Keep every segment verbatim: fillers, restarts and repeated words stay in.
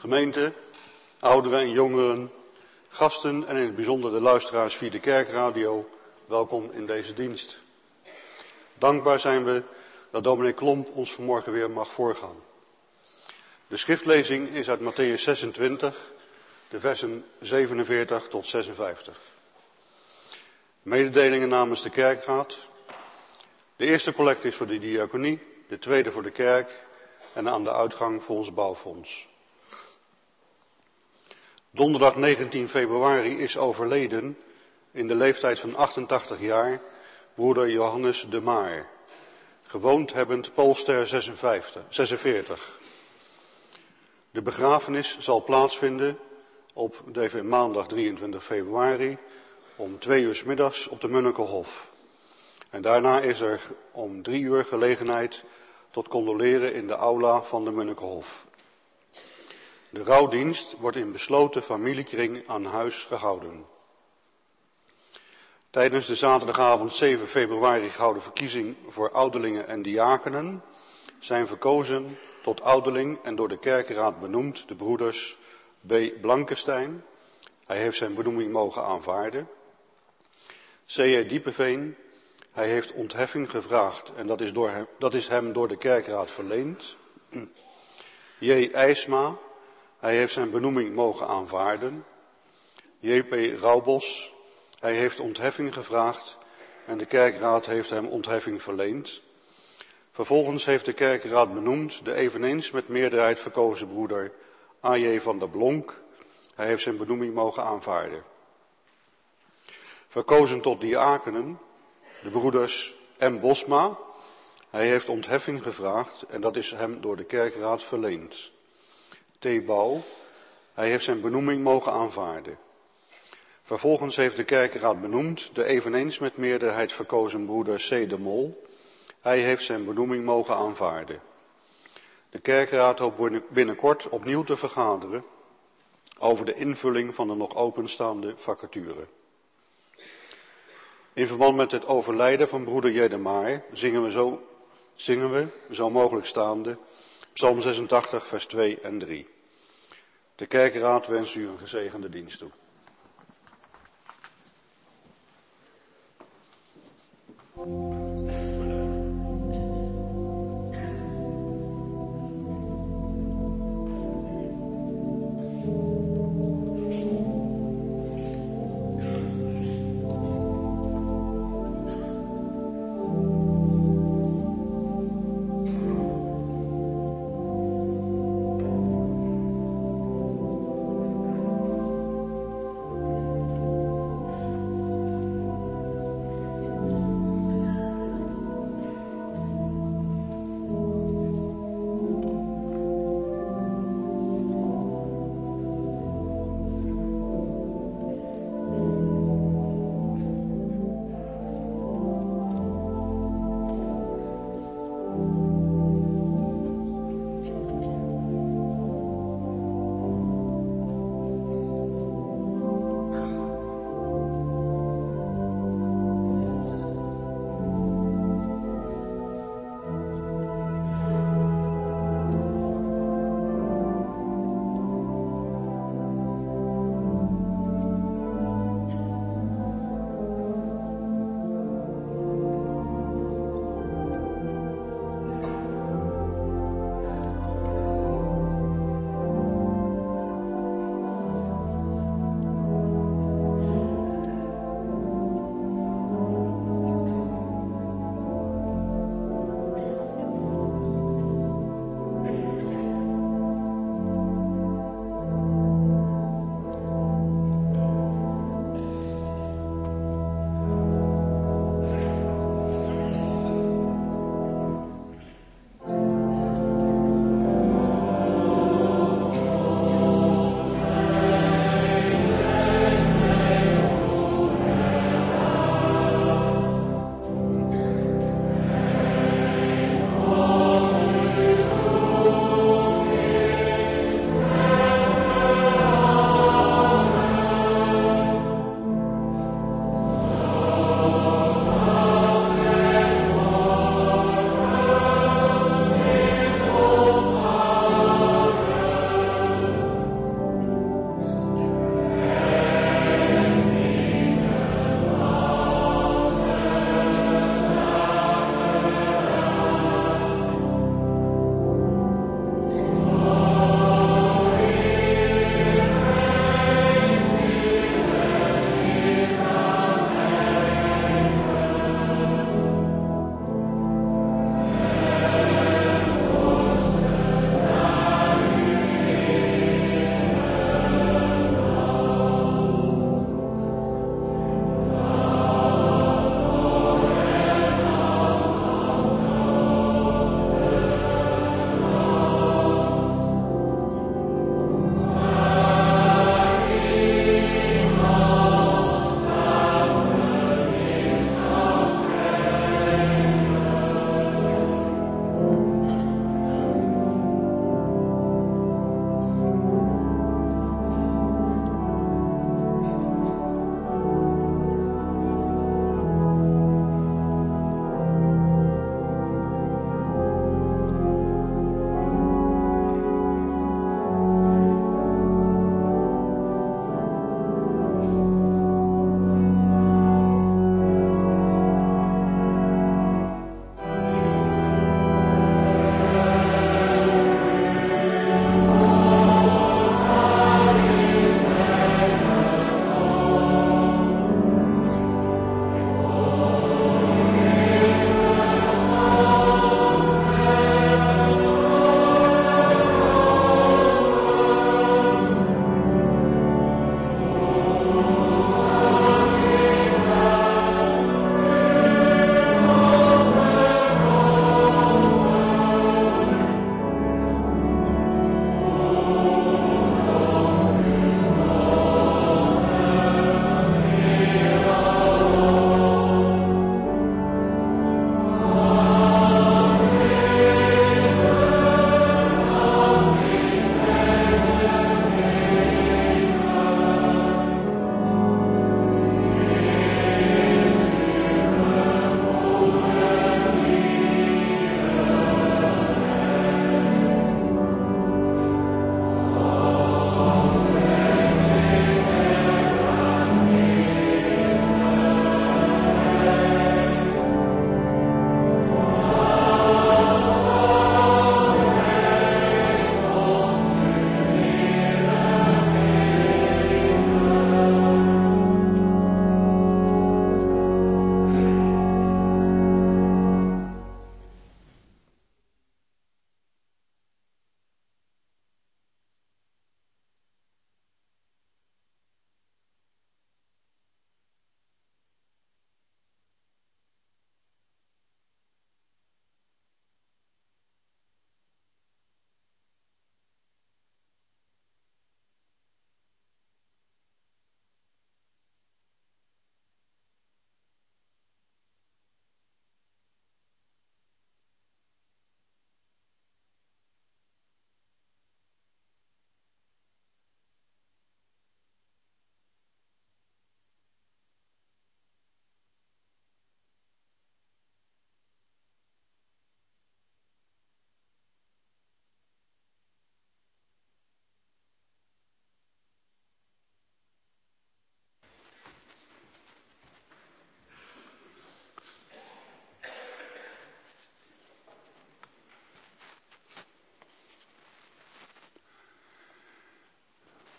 Gemeente, ouderen en jongeren, gasten en in het bijzonder de luisteraars via de kerkradio, welkom in deze dienst. Dankbaar zijn we dat dominee Klomp ons vanmorgen weer mag voorgaan. De schriftlezing is uit Mattheüs zesentwintig, de versen zevenenveertig tot zesenvijftig. Mededelingen namens de kerkraad. De eerste collecte is voor de diaconie, de tweede voor de kerk en aan de uitgang voor ons bouwfonds. Donderdag negentien februari is overleden, in de leeftijd van achtentachtig jaar, broeder Johannes de Maar, gewoond hebbend Poolster zesenveertig. De begrafenis zal plaatsvinden op deze maandag drieëntwintig februari om twee uur 's middags op de Munnekehof. En daarna is er om drie uur gelegenheid tot condoleren in de aula van de Munnekehof. De rouwdienst wordt in besloten familiekring aan huis gehouden. Tijdens de zaterdagavond zeven februari gehouden verkiezing voor ouderlingen en diakenen zijn verkozen tot ouderling en door de kerkenraad benoemd de broeders B. Blankenstein. Hij heeft zijn benoeming mogen aanvaarden. C J. Diepeveen. Hij heeft ontheffing gevraagd en dat is, door hem, dat is hem door de kerkraad verleend. J. IJsma. Hij heeft zijn benoeming mogen aanvaarden. J P. Rauwbos. Hij heeft ontheffing gevraagd en de kerkraad heeft hem ontheffing verleend. Vervolgens heeft de kerkraad benoemd de eveneens met meerderheid verkozen broeder A J van der Blonk. Hij heeft zijn benoeming mogen aanvaarden. Verkozen tot diakenen de broeders M. Bosma. Hij heeft ontheffing gevraagd en dat is hem door de kerkraad verleend. T. Bouw. Hij heeft zijn benoeming mogen aanvaarden. Vervolgens heeft de kerkraad benoemd de eveneens met meerderheid verkozen broeder C. de Mol. Hij heeft zijn benoeming mogen aanvaarden. De kerkraad hoopt binnenkort opnieuw te vergaderen over de invulling van de nog openstaande vacature. In verband met het overlijden van broeder J. de Maar zingen we zo, zingen we, zo mogelijk staande, Psalm zesentachtig, vers twee en drie. De kerkraad wenst u een gezegende dienst toe.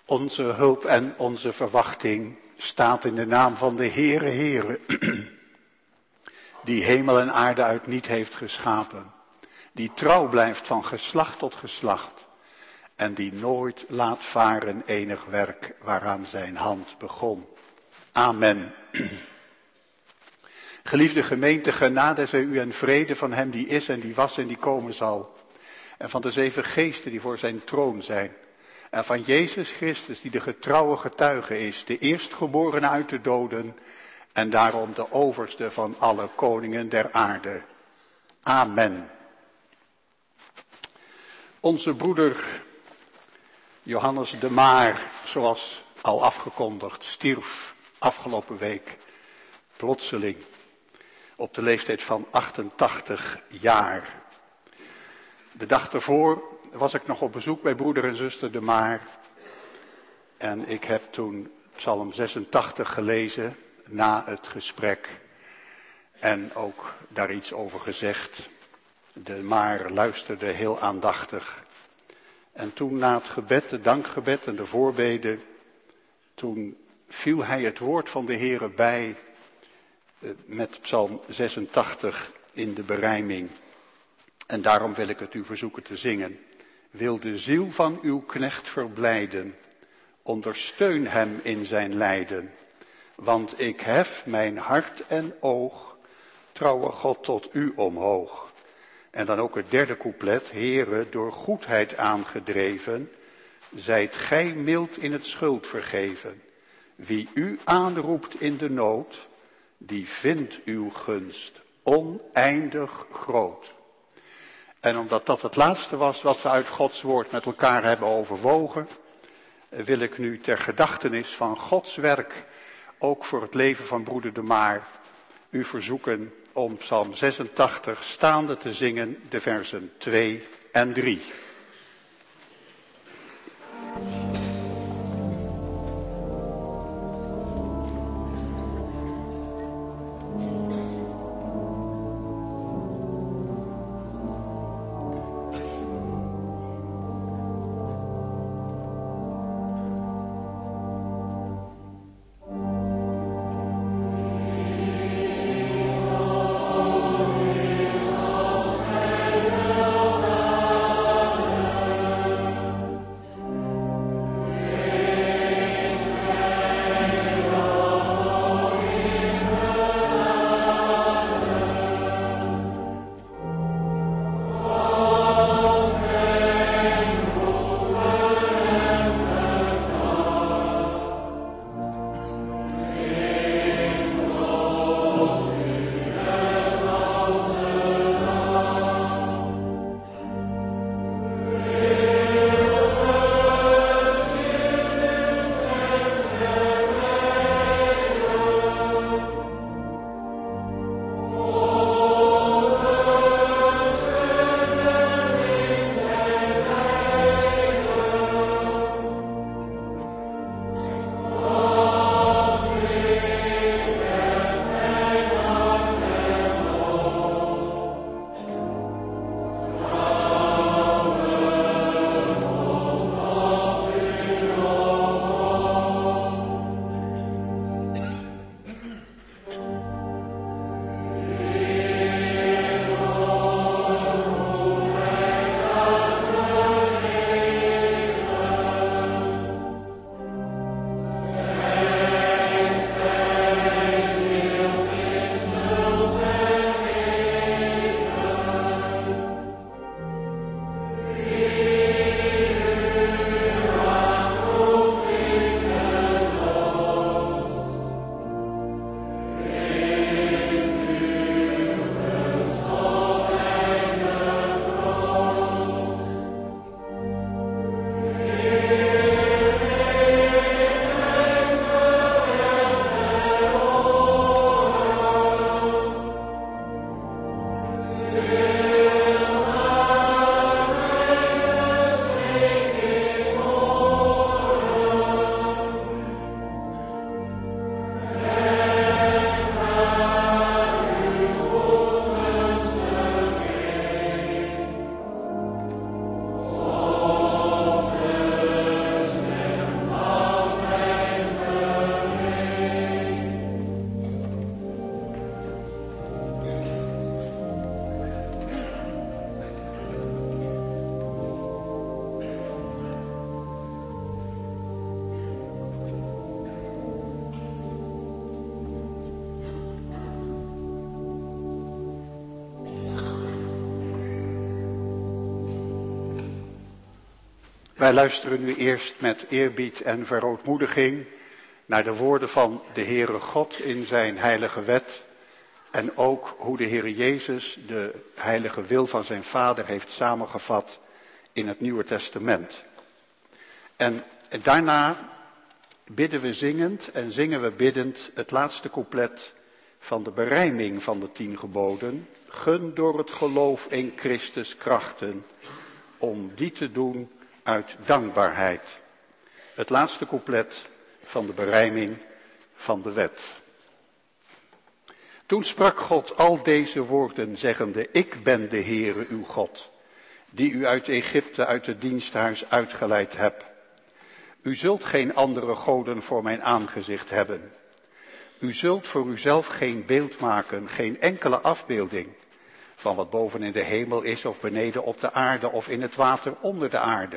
Onze hulp en onze verwachting staat in de naam van de Heere, Heere, die hemel en aarde uit niet heeft geschapen, die trouw blijft van geslacht tot geslacht en die nooit laat varen enig werk waaraan zijn hand begon. Amen. Geliefde gemeente, genade zij u en vrede van hem die is en die was en die komen zal. En van de zeven geesten die voor zijn troon zijn. En van Jezus Christus die de getrouwe getuige is, de eerstgeborene uit de doden en daarom de overste van alle koningen der aarde. Amen. Onze broeder Johannes de Maar, zoals al afgekondigd, stierf afgelopen week plotseling op de leeftijd van achtentachtig jaar. De dag ervoor was ik nog op bezoek bij broeder en zuster de Maar. En ik heb toen Psalm zesentachtig gelezen na het gesprek. En ook daar iets over gezegd. De Maar luisterde heel aandachtig. En toen na het gebed, het dankgebed en de voorbeden, toen viel hij het woord van de Heere bij met Psalm zesentachtig in de berijming. En daarom wil ik het u verzoeken te zingen. Wil de ziel van uw knecht verblijden, ondersteun hem in zijn lijden. Want ik hef mijn hart en oog, trouwe God tot u omhoog. En dan ook het derde couplet, Heere, door goedheid aangedreven, zijt gij mild in het schuld vergeven. Wie u aanroept in de nood, die vindt uw gunst oneindig groot. En omdat dat het laatste was wat we uit Gods woord met elkaar hebben overwogen, wil ik nu ter gedachtenis van Gods werk, ook voor het leven van broeder de Maar, u verzoeken om Psalm zesentachtig staande te zingen, de versen twee en drie. Wij luisteren nu eerst met eerbied en verootmoediging naar de woorden van de Heere God in zijn heilige wet. En ook hoe de Heere Jezus de heilige wil van zijn Vader heeft samengevat in het Nieuwe Testament. En daarna bidden we zingend en zingen we biddend het laatste couplet van de berijming van de tien geboden. Gun door het geloof in Christus krachten om die te doen uit dankbaarheid. Het laatste couplet van de berijming van de wet. Toen sprak God al deze woorden zeggende, ik ben de Heere uw God, die u uit Egypte uit het diensthuis uitgeleid heb. U zult geen andere goden voor mijn aangezicht hebben. U zult voor uzelf geen beeld maken, geen enkele afbeelding van wat boven in de hemel is of beneden op de aarde of in het water onder de aarde.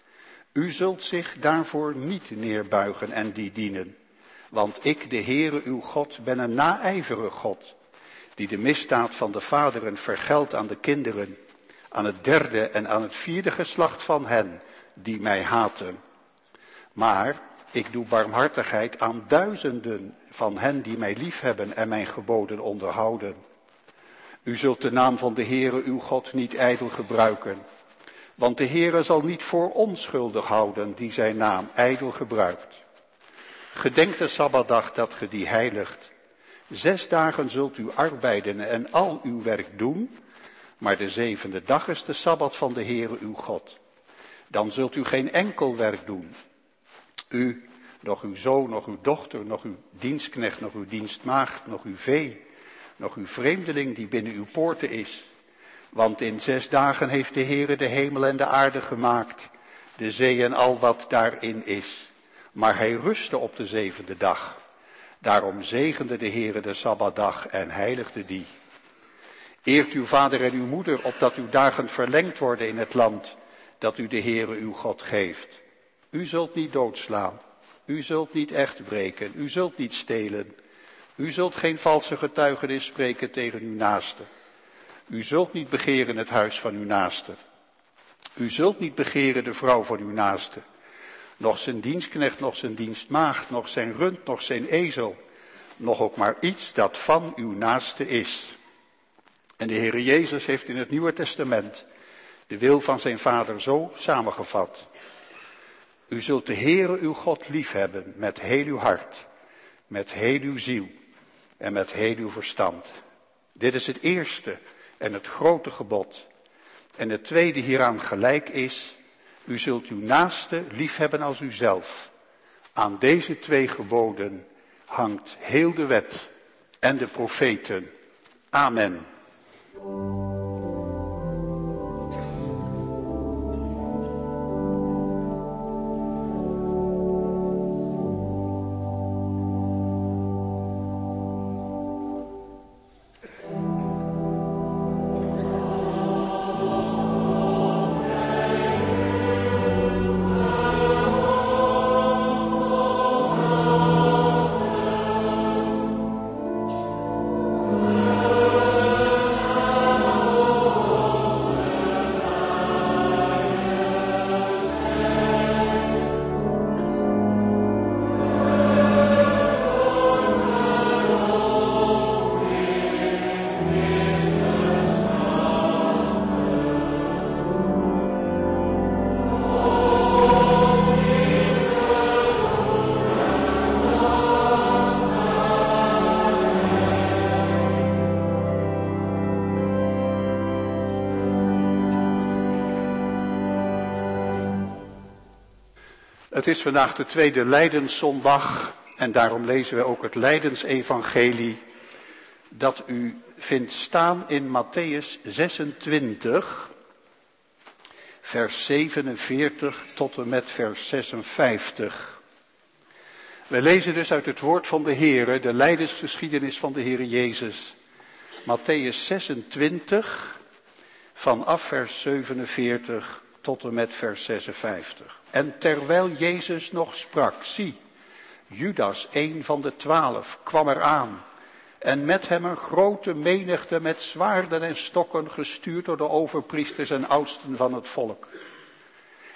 U zult zich daarvoor niet neerbuigen en die dienen. Want ik, de Heere uw God, ben een naijverig God, die de misdaad van de vaderen vergeldt aan de kinderen, aan het derde en aan het vierde geslacht van hen, die mij haten. Maar ik doe barmhartigheid aan duizenden van hen die mij liefhebben en mijn geboden onderhouden. U zult de naam van de Heere uw God niet ijdel gebruiken, want de Heere zal niet voor onschuldig houden die zijn naam ijdel gebruikt. Gedenk de Sabbatdag dat ge die heiligt. Zes dagen zult u arbeiden en al uw werk doen, maar de zevende dag is de Sabbat van de Heere uw God. Dan zult u geen enkel werk doen. U, nog uw zoon, nog uw dochter, nog uw dienstknecht, nog uw dienstmaagd, nog uw vee, nog uw vreemdeling die binnen uw poorten is. Want in zes dagen heeft de Heere de hemel en de aarde gemaakt, de zee en al wat daarin is. Maar hij rustte op de zevende dag. Daarom zegende de Heere de Sabbatdag en heiligde die. Eert uw vader en uw moeder, opdat uw dagen verlengd worden in het land dat u de Heere uw God geeft. U zult niet doodslaan, u zult niet echt breken, u zult niet stelen. U zult geen valse getuigenis spreken tegen uw naaste. U zult niet begeren het huis van uw naaste. U zult niet begeren de vrouw van uw naaste. Nog zijn dienstknecht, nog zijn dienstmaagd, nog zijn rund, nog zijn ezel. Nog ook maar iets dat van uw naaste is. En de Heere Jezus heeft in het Nieuwe Testament de wil van zijn Vader zo samengevat. U zult de Heere uw God liefhebben met heel uw hart, met heel uw ziel en met heel uw verstand. Dit is het eerste en het grote gebod. En het tweede hieraan gelijk is, u zult uw naaste liefhebben als uzelf. Aan deze twee geboden hangt heel de wet en de profeten. Amen. Het is vandaag de tweede Lijdenszondag en daarom lezen we ook het Lijdensevangelie dat u vindt staan in Mattheüs zesentwintig, vers zevenenveertig tot en met vers zesenvijftig. We lezen dus uit het woord van de Heere, de lijdensgeschiedenis van de Heere Jezus. Mattheüs zesentwintig, vanaf vers zevenenveertig tot en met vers zesenvijftig. En terwijl Jezus nog sprak, zie, Judas, een van de twaalf, kwam eraan. En met hem een grote menigte met zwaarden en stokken, gestuurd door de overpriesters en oudsten van het volk.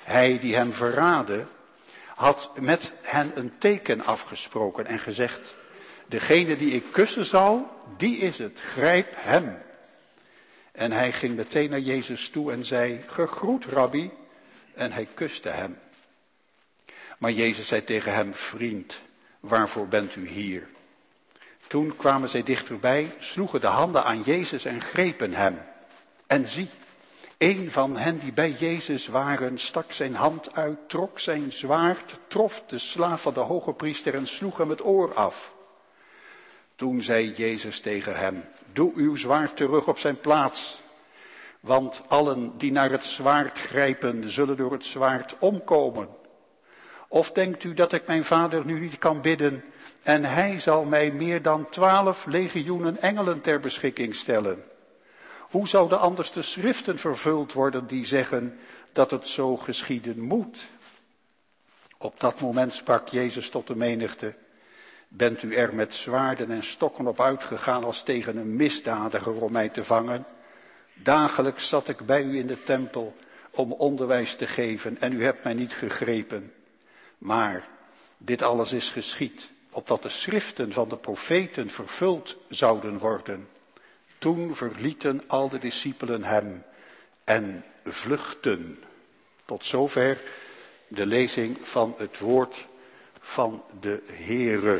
Hij die hem verraadde, had met hen een teken afgesproken en gezegd, degene die ik kussen zal, die is het, grijp hem. En hij ging meteen naar Jezus toe en zei, gegroet rabbi, en hij kuste hem. Maar Jezus zei tegen hem, vriend, waarvoor bent u hier? Toen kwamen zij dichterbij, sloegen de handen aan Jezus en grepen hem. En zie, een van hen die bij Jezus waren, stak zijn hand uit, trok zijn zwaard, trof de slaaf van de hoge priester en sloeg hem het oor af. Toen zei Jezus tegen hem, doe uw zwaard terug op zijn plaats. Want allen die naar het zwaard grijpen, zullen door het zwaard omkomen. Of denkt u dat ik mijn vader nu niet kan bidden en hij zal mij meer dan twaalf legioenen engelen ter beschikking stellen? Hoe zouden anders de schriften vervuld worden die zeggen dat het zo geschieden moet? Op dat moment sprak Jezus tot de menigte, bent u er met zwaarden en stokken op uitgegaan als tegen een misdadiger om mij te vangen? Dagelijks zat ik bij u in de tempel om onderwijs te geven en u hebt mij niet gegrepen. Maar dit alles is geschied, opdat de schriften van de profeten vervuld zouden worden. Toen verlieten al de discipelen hem en vluchtten. Tot zover de lezing van het woord van de Heere.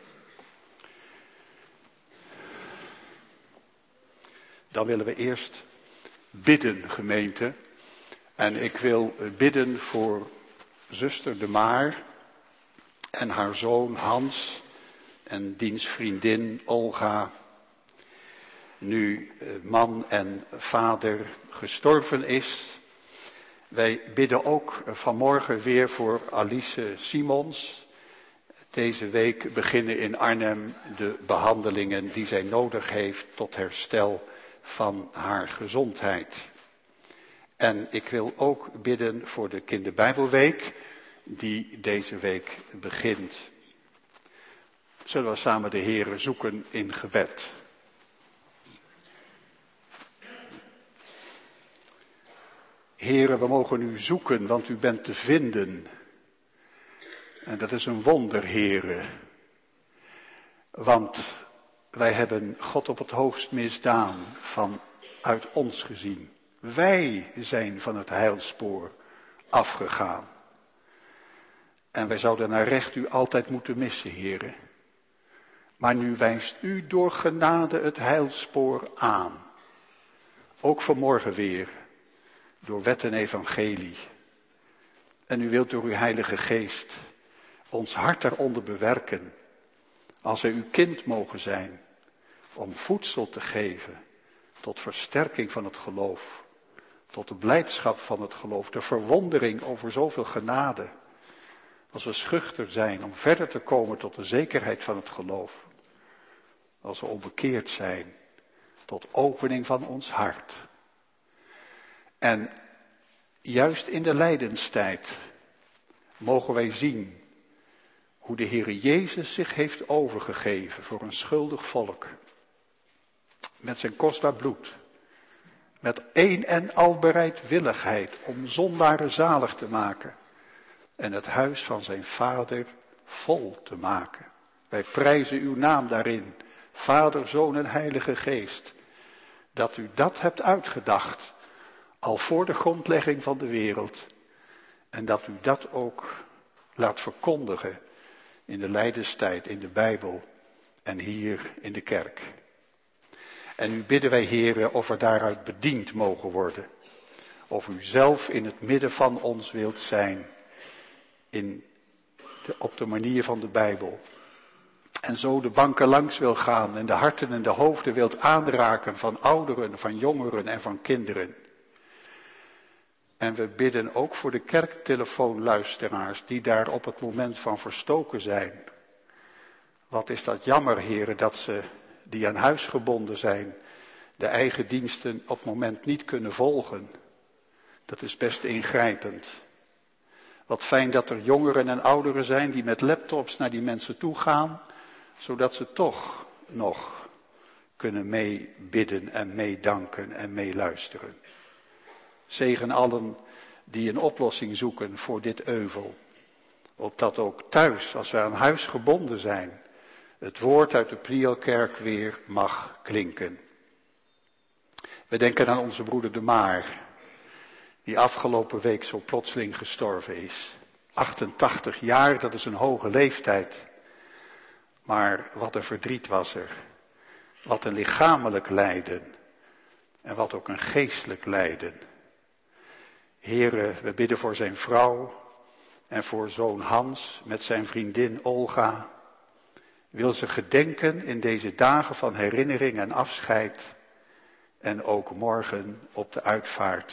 Dan willen we eerst bidden, gemeente. En ik wil bidden voor zuster De Maar en haar zoon Hans en diens vriendin Olga. Nu man en vader gestorven is. Wij bidden ook vanmorgen weer voor Alice Simons. Deze week beginnen in Arnhem de behandelingen die zij nodig heeft tot herstel van haar gezondheid. En ik wil ook bidden voor de Kinderbijbelweek die deze week begint. Zullen we samen de Heere zoeken in gebed. Heere, we mogen u zoeken, want u bent te vinden. En dat is een wonder, Heere. Want wij hebben God op het hoogst misdaan, vanuit ons gezien. Wij zijn van het heilspoor afgegaan. En wij zouden naar recht u altijd moeten missen, Heere. Maar nu wijst u door genade het heilspoor aan. Ook vanmorgen weer, door wet en evangelie. En u wilt door uw Heilige Geest ons hart daaronder bewerken. Als wij uw kind mogen zijn, om voedsel te geven tot versterking van het geloof. Tot de blijdschap van het geloof, de verwondering over zoveel genade. Als we schuchter zijn om verder te komen tot de zekerheid van het geloof. Als we onbekeerd zijn tot opening van ons hart. En juist in de lijdenstijd mogen wij zien hoe de Heere Jezus zich heeft overgegeven voor een schuldig volk. Met zijn kostbaar bloed. Met een en al bereidwilligheid om zondaren zalig te maken. En het huis van zijn vader vol te maken. Wij prijzen uw naam daarin. Vader, Zoon en Heilige Geest. Dat u dat hebt uitgedacht. Al voor de grondlegging van de wereld. En dat u dat ook laat verkondigen. In de lijdenstijd, in de Bijbel. En hier in de kerk. En nu bidden wij, Heere, of we daaruit bediend mogen worden. Of u zelf in het midden van ons wilt zijn. In de, op de manier van de Bijbel. En zo de banken langs wil gaan en de harten en de hoofden wilt aanraken van ouderen, van jongeren en van kinderen. En we bidden ook voor de kerktelefoonluisteraars die daar op het moment van verstoken zijn. Wat is dat jammer, heren, dat ze die aan huis gebonden zijn, de eigen diensten op het moment niet kunnen volgen. Dat is best ingrijpend. Wat fijn dat er jongeren en ouderen zijn die met laptops naar die mensen toe gaan, zodat ze toch nog kunnen meebidden en meedanken en meeluisteren. Zegen allen die een oplossing zoeken voor dit euvel. Opdat ook thuis, als wij aan huis gebonden zijn, het woord uit de Prielkerk weer mag klinken. We denken aan onze broeder De Maar, die afgelopen week zo plotseling gestorven is. achtentachtig jaar, dat is een hoge leeftijd. Maar wat een verdriet was er. Wat een lichamelijk lijden. En wat ook een geestelijk lijden. Here, we bidden voor zijn vrouw en voor zoon Hans met zijn vriendin Olga. Wil ze gedenken in deze dagen van herinnering en afscheid. En ook morgen op de uitvaart.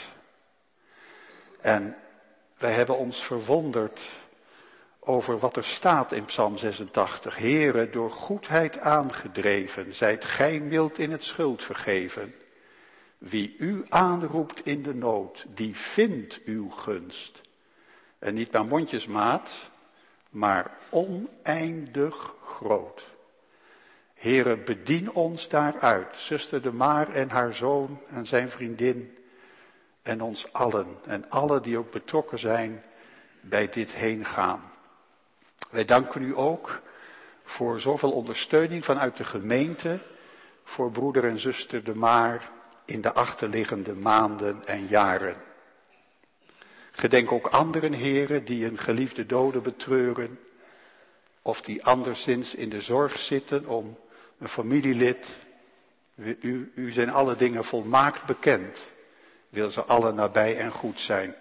En wij hebben ons verwonderd over wat er staat in Psalm zesentachtig. Heere, door goedheid aangedreven, zijt gij mild in het schuld vergeven. Wie u aanroept in de nood, die vindt uw gunst. En niet maar mondjesmaat, maar oneindig groot. Heere, bedien ons daaruit, zuster De Maar en haar zoon en zijn vriendin. En ons allen en alle die ook betrokken zijn bij dit heengaan. Wij danken u ook voor zoveel ondersteuning vanuit de gemeente. Voor broeder en zuster De Maar in de achterliggende maanden en jaren. Gedenk ook anderen, heren, die een geliefde dode betreuren. Of die anderszins in de zorg zitten om een familielid. U, u zijn alle dingen volmaakt bekend. Wil ze alle nabij en goed zijn.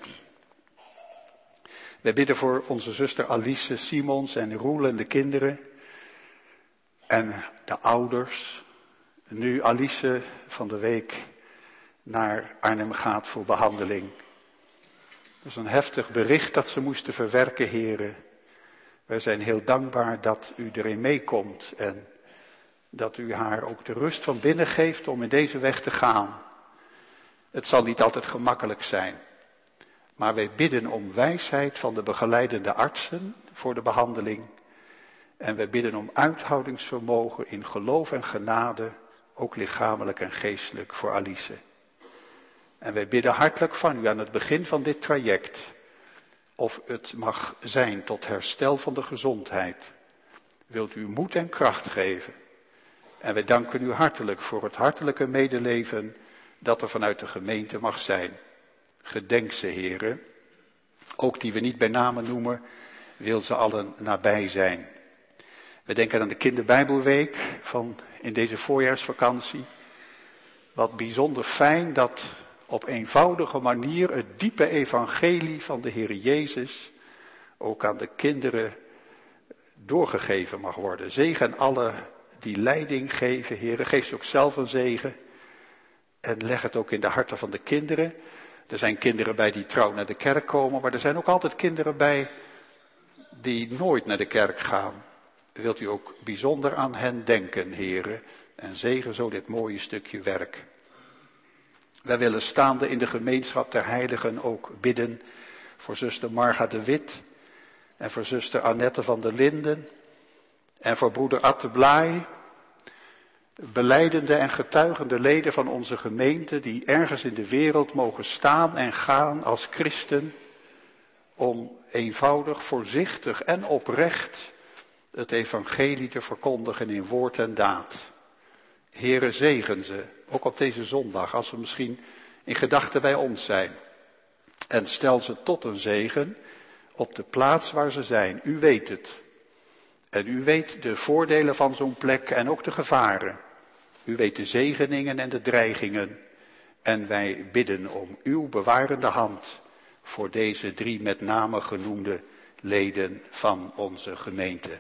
Wij bidden voor onze zuster Alice Simons en Roel en de kinderen. En de ouders. Nu Alice van de week naar Arnhem gaat voor behandeling. Dat is een heftig bericht dat ze moesten verwerken, heren. Wij zijn heel dankbaar dat u erin meekomt. En dat u haar ook de rust van binnen geeft om in deze weg te gaan. Het zal niet altijd gemakkelijk zijn. Maar wij bidden om wijsheid van de begeleidende artsen voor de behandeling. En wij bidden om uithoudingsvermogen in geloof en genade, ook lichamelijk en geestelijk voor Alice. En wij bidden hartelijk van u aan het begin van dit traject, of het mag zijn tot herstel van de gezondheid. Wilt u moed en kracht geven. En wij danken u hartelijk voor het hartelijke medeleven dat er vanuit de gemeente mag zijn. Gedenk ze, heren, ook die we niet bij name noemen, wil ze allen nabij zijn. We denken aan de kinderbijbelweek van in deze voorjaarsvakantie. Wat bijzonder fijn dat op eenvoudige manier het diepe evangelie van de Heer Jezus ook aan de kinderen doorgegeven mag worden. Zegen alle die leiding geven, heren, geef ze ook zelf een zegen. En leg het ook in de harten van de kinderen. Er zijn kinderen bij die trouw naar de kerk komen, maar er zijn ook altijd kinderen bij die nooit naar de kerk gaan. Wilt u ook bijzonder aan hen denken, heren, en zegen zo dit mooie stukje werk. Wij willen staande in de gemeenschap der heiligen ook bidden voor zuster Marga de Wit en voor zuster Annette van der Linden en voor broeder Atte Blaai. Belijdende en getuigende leden van onze gemeente die ergens in de wereld mogen staan en gaan als christen om eenvoudig, voorzichtig en oprecht het evangelie te verkondigen in woord en daad. Heere, zegen ze, ook op deze zondag, als ze misschien in gedachten bij ons zijn. En stel ze tot een zegen op de plaats waar ze zijn. U weet het. En u weet de voordelen van zo'n plek en ook de gevaren. U weet de zegeningen en de dreigingen. En wij bidden om uw bewarende hand voor deze drie met name genoemde leden van onze gemeente.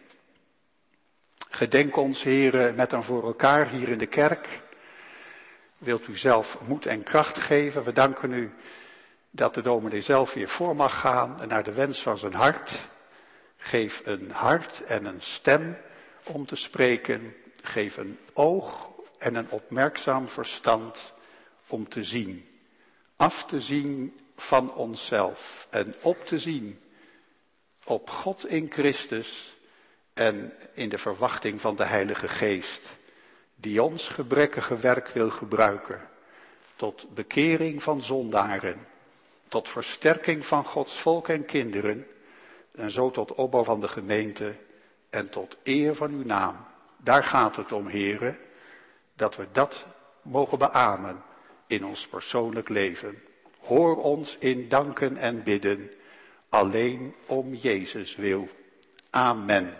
Gedenk ons, heren, met en voor elkaar hier in de kerk. Wilt u zelf moed en kracht geven. We danken u dat de dominee zelf weer voor mag gaan en naar de wens van zijn hart. Geef een hart en een stem om te spreken. Geef een oog en een opmerkzaam verstand om te zien. Af te zien van onszelf en op te zien op God in Christus en in de verwachting van de Heilige Geest, die ons gebrekkige werk wil gebruiken tot bekering van zondaren tot versterking van Gods volk en kinderen, en zo tot opbouw van de gemeente en tot eer van uw naam. Daar gaat het om, heren, dat we dat mogen beamen in ons persoonlijk leven. Hoor ons in danken en bidden, alleen om Jezus wil. Amen.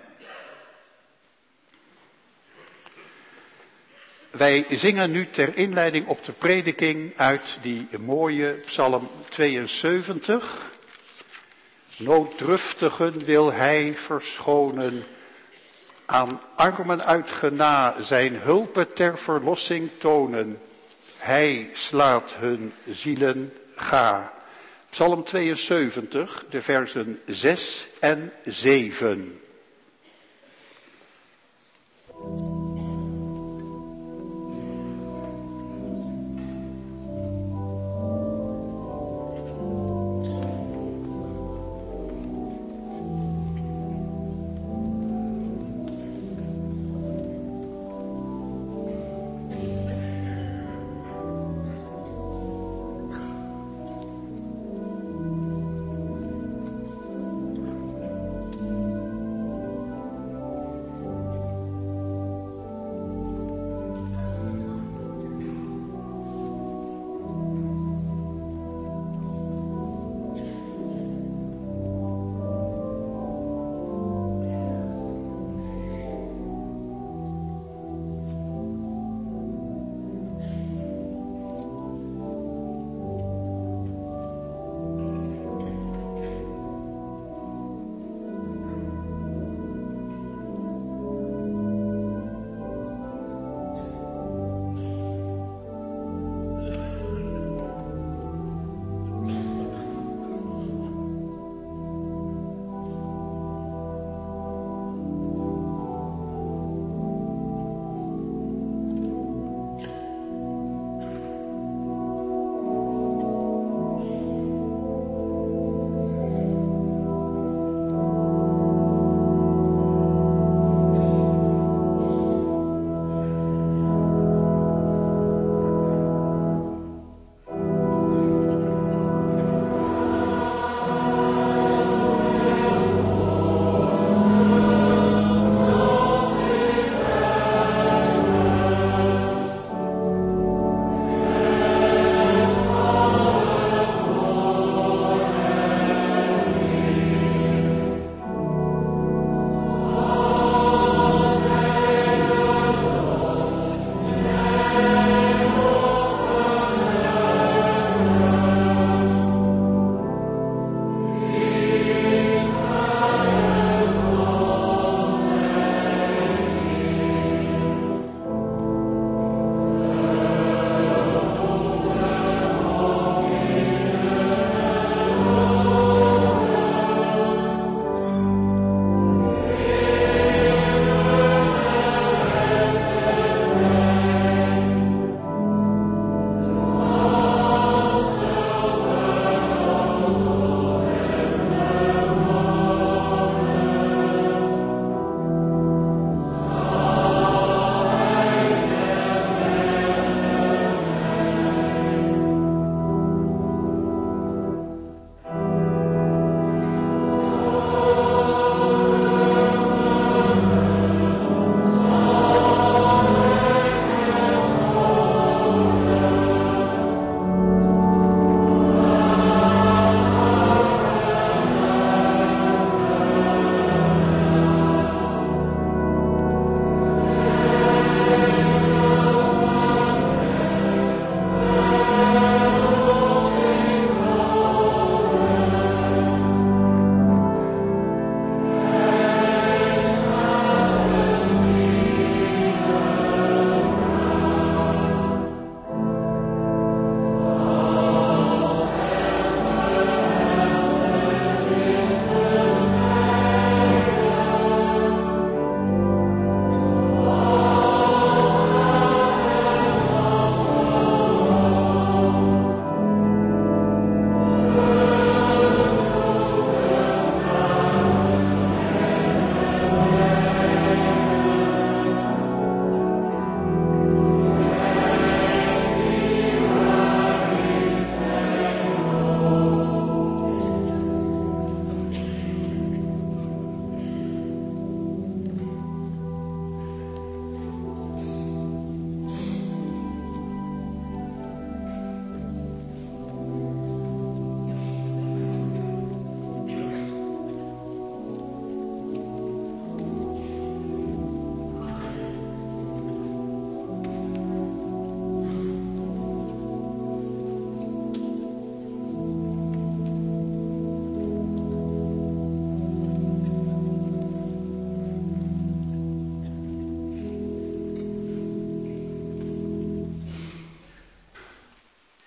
Wij zingen nu ter inleiding op de prediking uit die mooie Psalm tweeënzeventig. Nooddruftigen wil hij verschonen, aan armen uit gena zijn hulpen ter verlossing tonen. Hij slaat hun zielen ga. Psalm tweeënzeventig, de versen zes en zeven.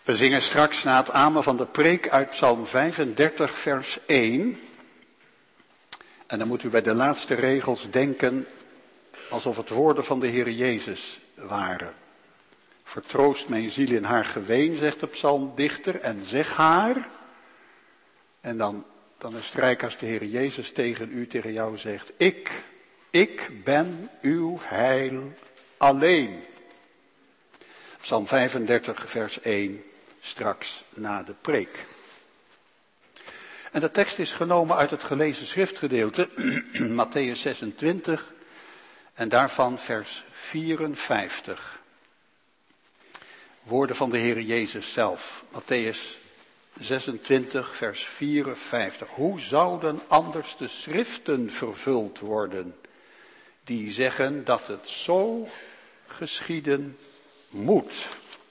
We zingen straks na het amen van de preek uit Psalm vijfendertig, vers één. En dan moet u bij de laatste regels denken alsof het woorden van de Heer Jezus waren. Vertroost mijn ziel in haar geween, zegt de psalmdichter, en zeg haar. En dan, dan is het rijk als de Heer Jezus tegen u, tegen jou zegt, ik, ik ben uw heil alleen. Psalm vijfendertig, vers één, straks na de preek. En de tekst is genomen uit het gelezen schriftgedeelte, Mattheüs zesentwintig, en daarvan vers vierenvijftig. Woorden van de Heer Jezus zelf, Mattheüs zesentwintig, vers vierenvijftig. Hoe zouden anders de schriften vervuld worden, die zeggen dat het zo geschieden moet?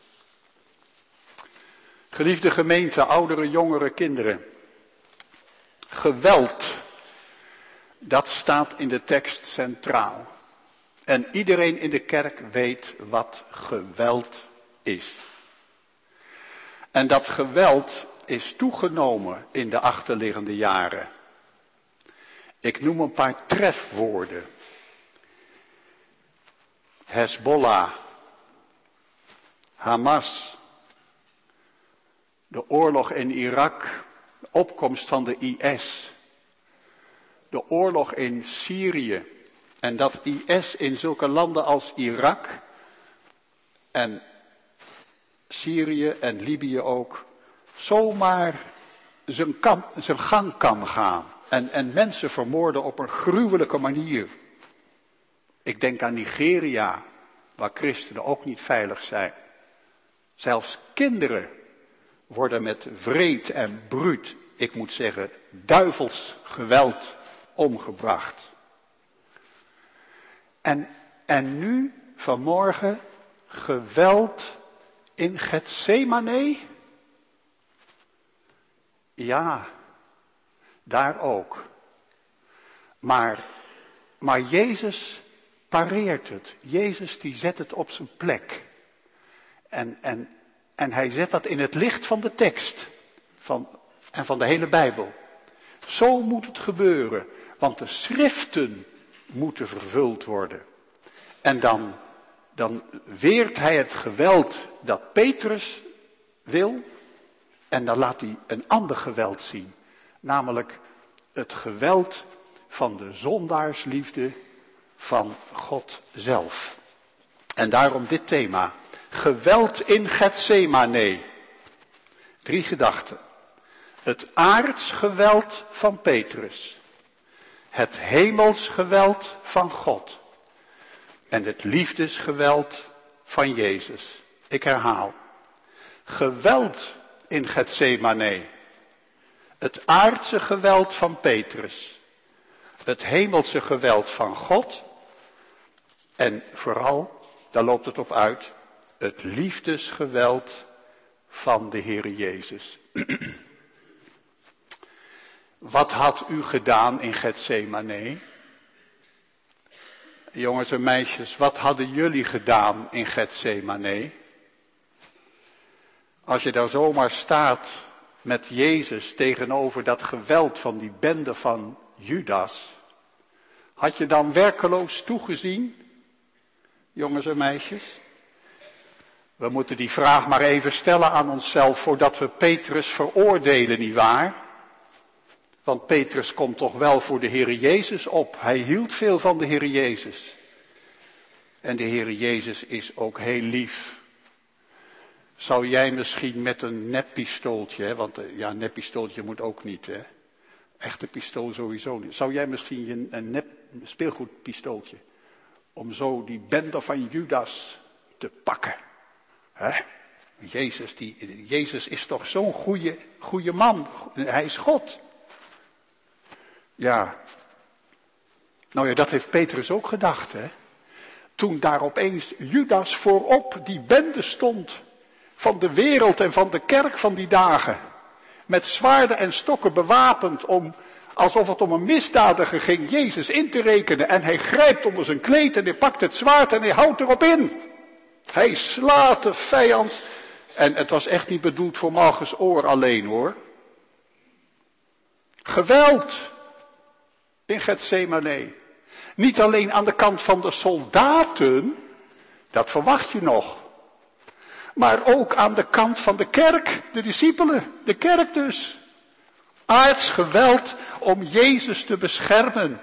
Geliefde gemeente, ouderen, jongeren, kinderen. Geweld, dat staat in de tekst centraal. En iedereen in de kerk weet wat geweld is. En dat geweld is toegenomen in de achterliggende jaren. Ik noem een paar trefwoorden. Hezbollah, Hamas, de oorlog in Irak, de opkomst van de I S, de oorlog in Syrië en dat I S in zulke landen als Irak en Syrië en Libië ook zomaar zijn, kan, zijn gang kan gaan en, en mensen vermoorden op een gruwelijke manier. Ik denk aan Nigeria, waar christenen ook niet veilig zijn. Zelfs kinderen worden met wreed en bruut, ik moet zeggen, duivels geweld omgebracht. En, en nu, vanmorgen, geweld in Getsemane? Ja, daar ook. Maar, maar Jezus pareert het. Jezus die zet het op zijn plek. En, en, en hij zet dat in het licht van de tekst. Van, en van de hele Bijbel. Zo moet het gebeuren. Want de schriften moeten vervuld worden. En dan, dan weert hij het geweld dat Petrus wil. En dan laat hij een ander geweld zien. Namelijk het geweld van de zondaarsliefde van God zelf. En daarom dit thema. Geweld in Getsemane. Drie gedachten. Het aardsgeweld van Petrus. Het hemelsgeweld van God. En het liefdesgeweld van Jezus. Ik herhaal. Geweld in Getsemane. Het aardse geweld van Petrus. Het hemelse geweld van God. En vooral, daar loopt het op uit, het liefdesgeweld van de Heere Jezus. Wat had u gedaan in Getsemane? Jongens en meisjes, wat hadden jullie gedaan in Getsemane? Als je daar zomaar staat met Jezus tegenover dat geweld van die bende van Judas, had je dan werkeloos toegezien, jongens en meisjes? We moeten die vraag maar even stellen aan onszelf voordat we Petrus veroordelen, nietwaar? Want Petrus komt toch wel voor de Heere Jezus op. Hij hield veel van de Heere Jezus. En de Heere Jezus is ook heel lief. Zou jij misschien met een neppistooltje, hè, want ja, een neppistooltje moet ook niet, hè. Echte pistool sowieso niet. Zou jij misschien een nep speelgoedpistooltje, om zo die bende van Judas te pakken? Hè? Jezus, die, Jezus is toch zo'n goede, goede man. Hij is God. Ja. Nou ja, dat heeft Petrus ook gedacht, hè. Toen daar opeens Judas voorop die bende stond van de wereld en van de kerk van die dagen. Met zwaarden en stokken bewapend om, alsof het om een misdadiger ging, Jezus in te rekenen. En hij grijpt onder zijn kleed en hij pakt het zwaard en hij houdt erop in. Hij slaat de vijand En het was echt niet bedoeld voor Malchus oor alleen hoor. Geweld in Getsemane. Niet alleen aan de kant van de soldaten, dat verwacht je nog. Maar ook aan de kant van de kerk, de discipelen, de kerk dus. Aards geweld om Jezus te beschermen.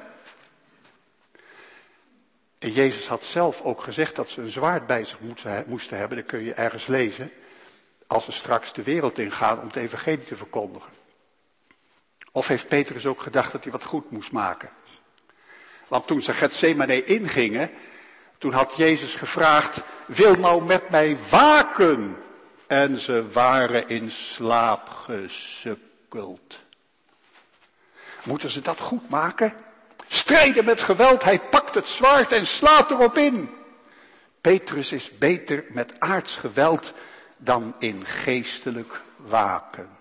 En Jezus had zelf ook gezegd dat ze een zwaard bij zich moesten hebben, dat kun je ergens lezen, als ze straks de wereld ingaan om het evangelie te verkondigen. Of heeft Petrus ook gedacht dat hij wat goed moest maken? Want toen ze Getsemane ingingen, toen had Jezus gevraagd, wil nou met mij waken? En ze waren in slaap gesukkeld. Moeten ze dat goed maken? Strijden met geweld, hij pakt het zwaard en slaat erop in. Petrus is beter met aards geweld dan in geestelijk waken.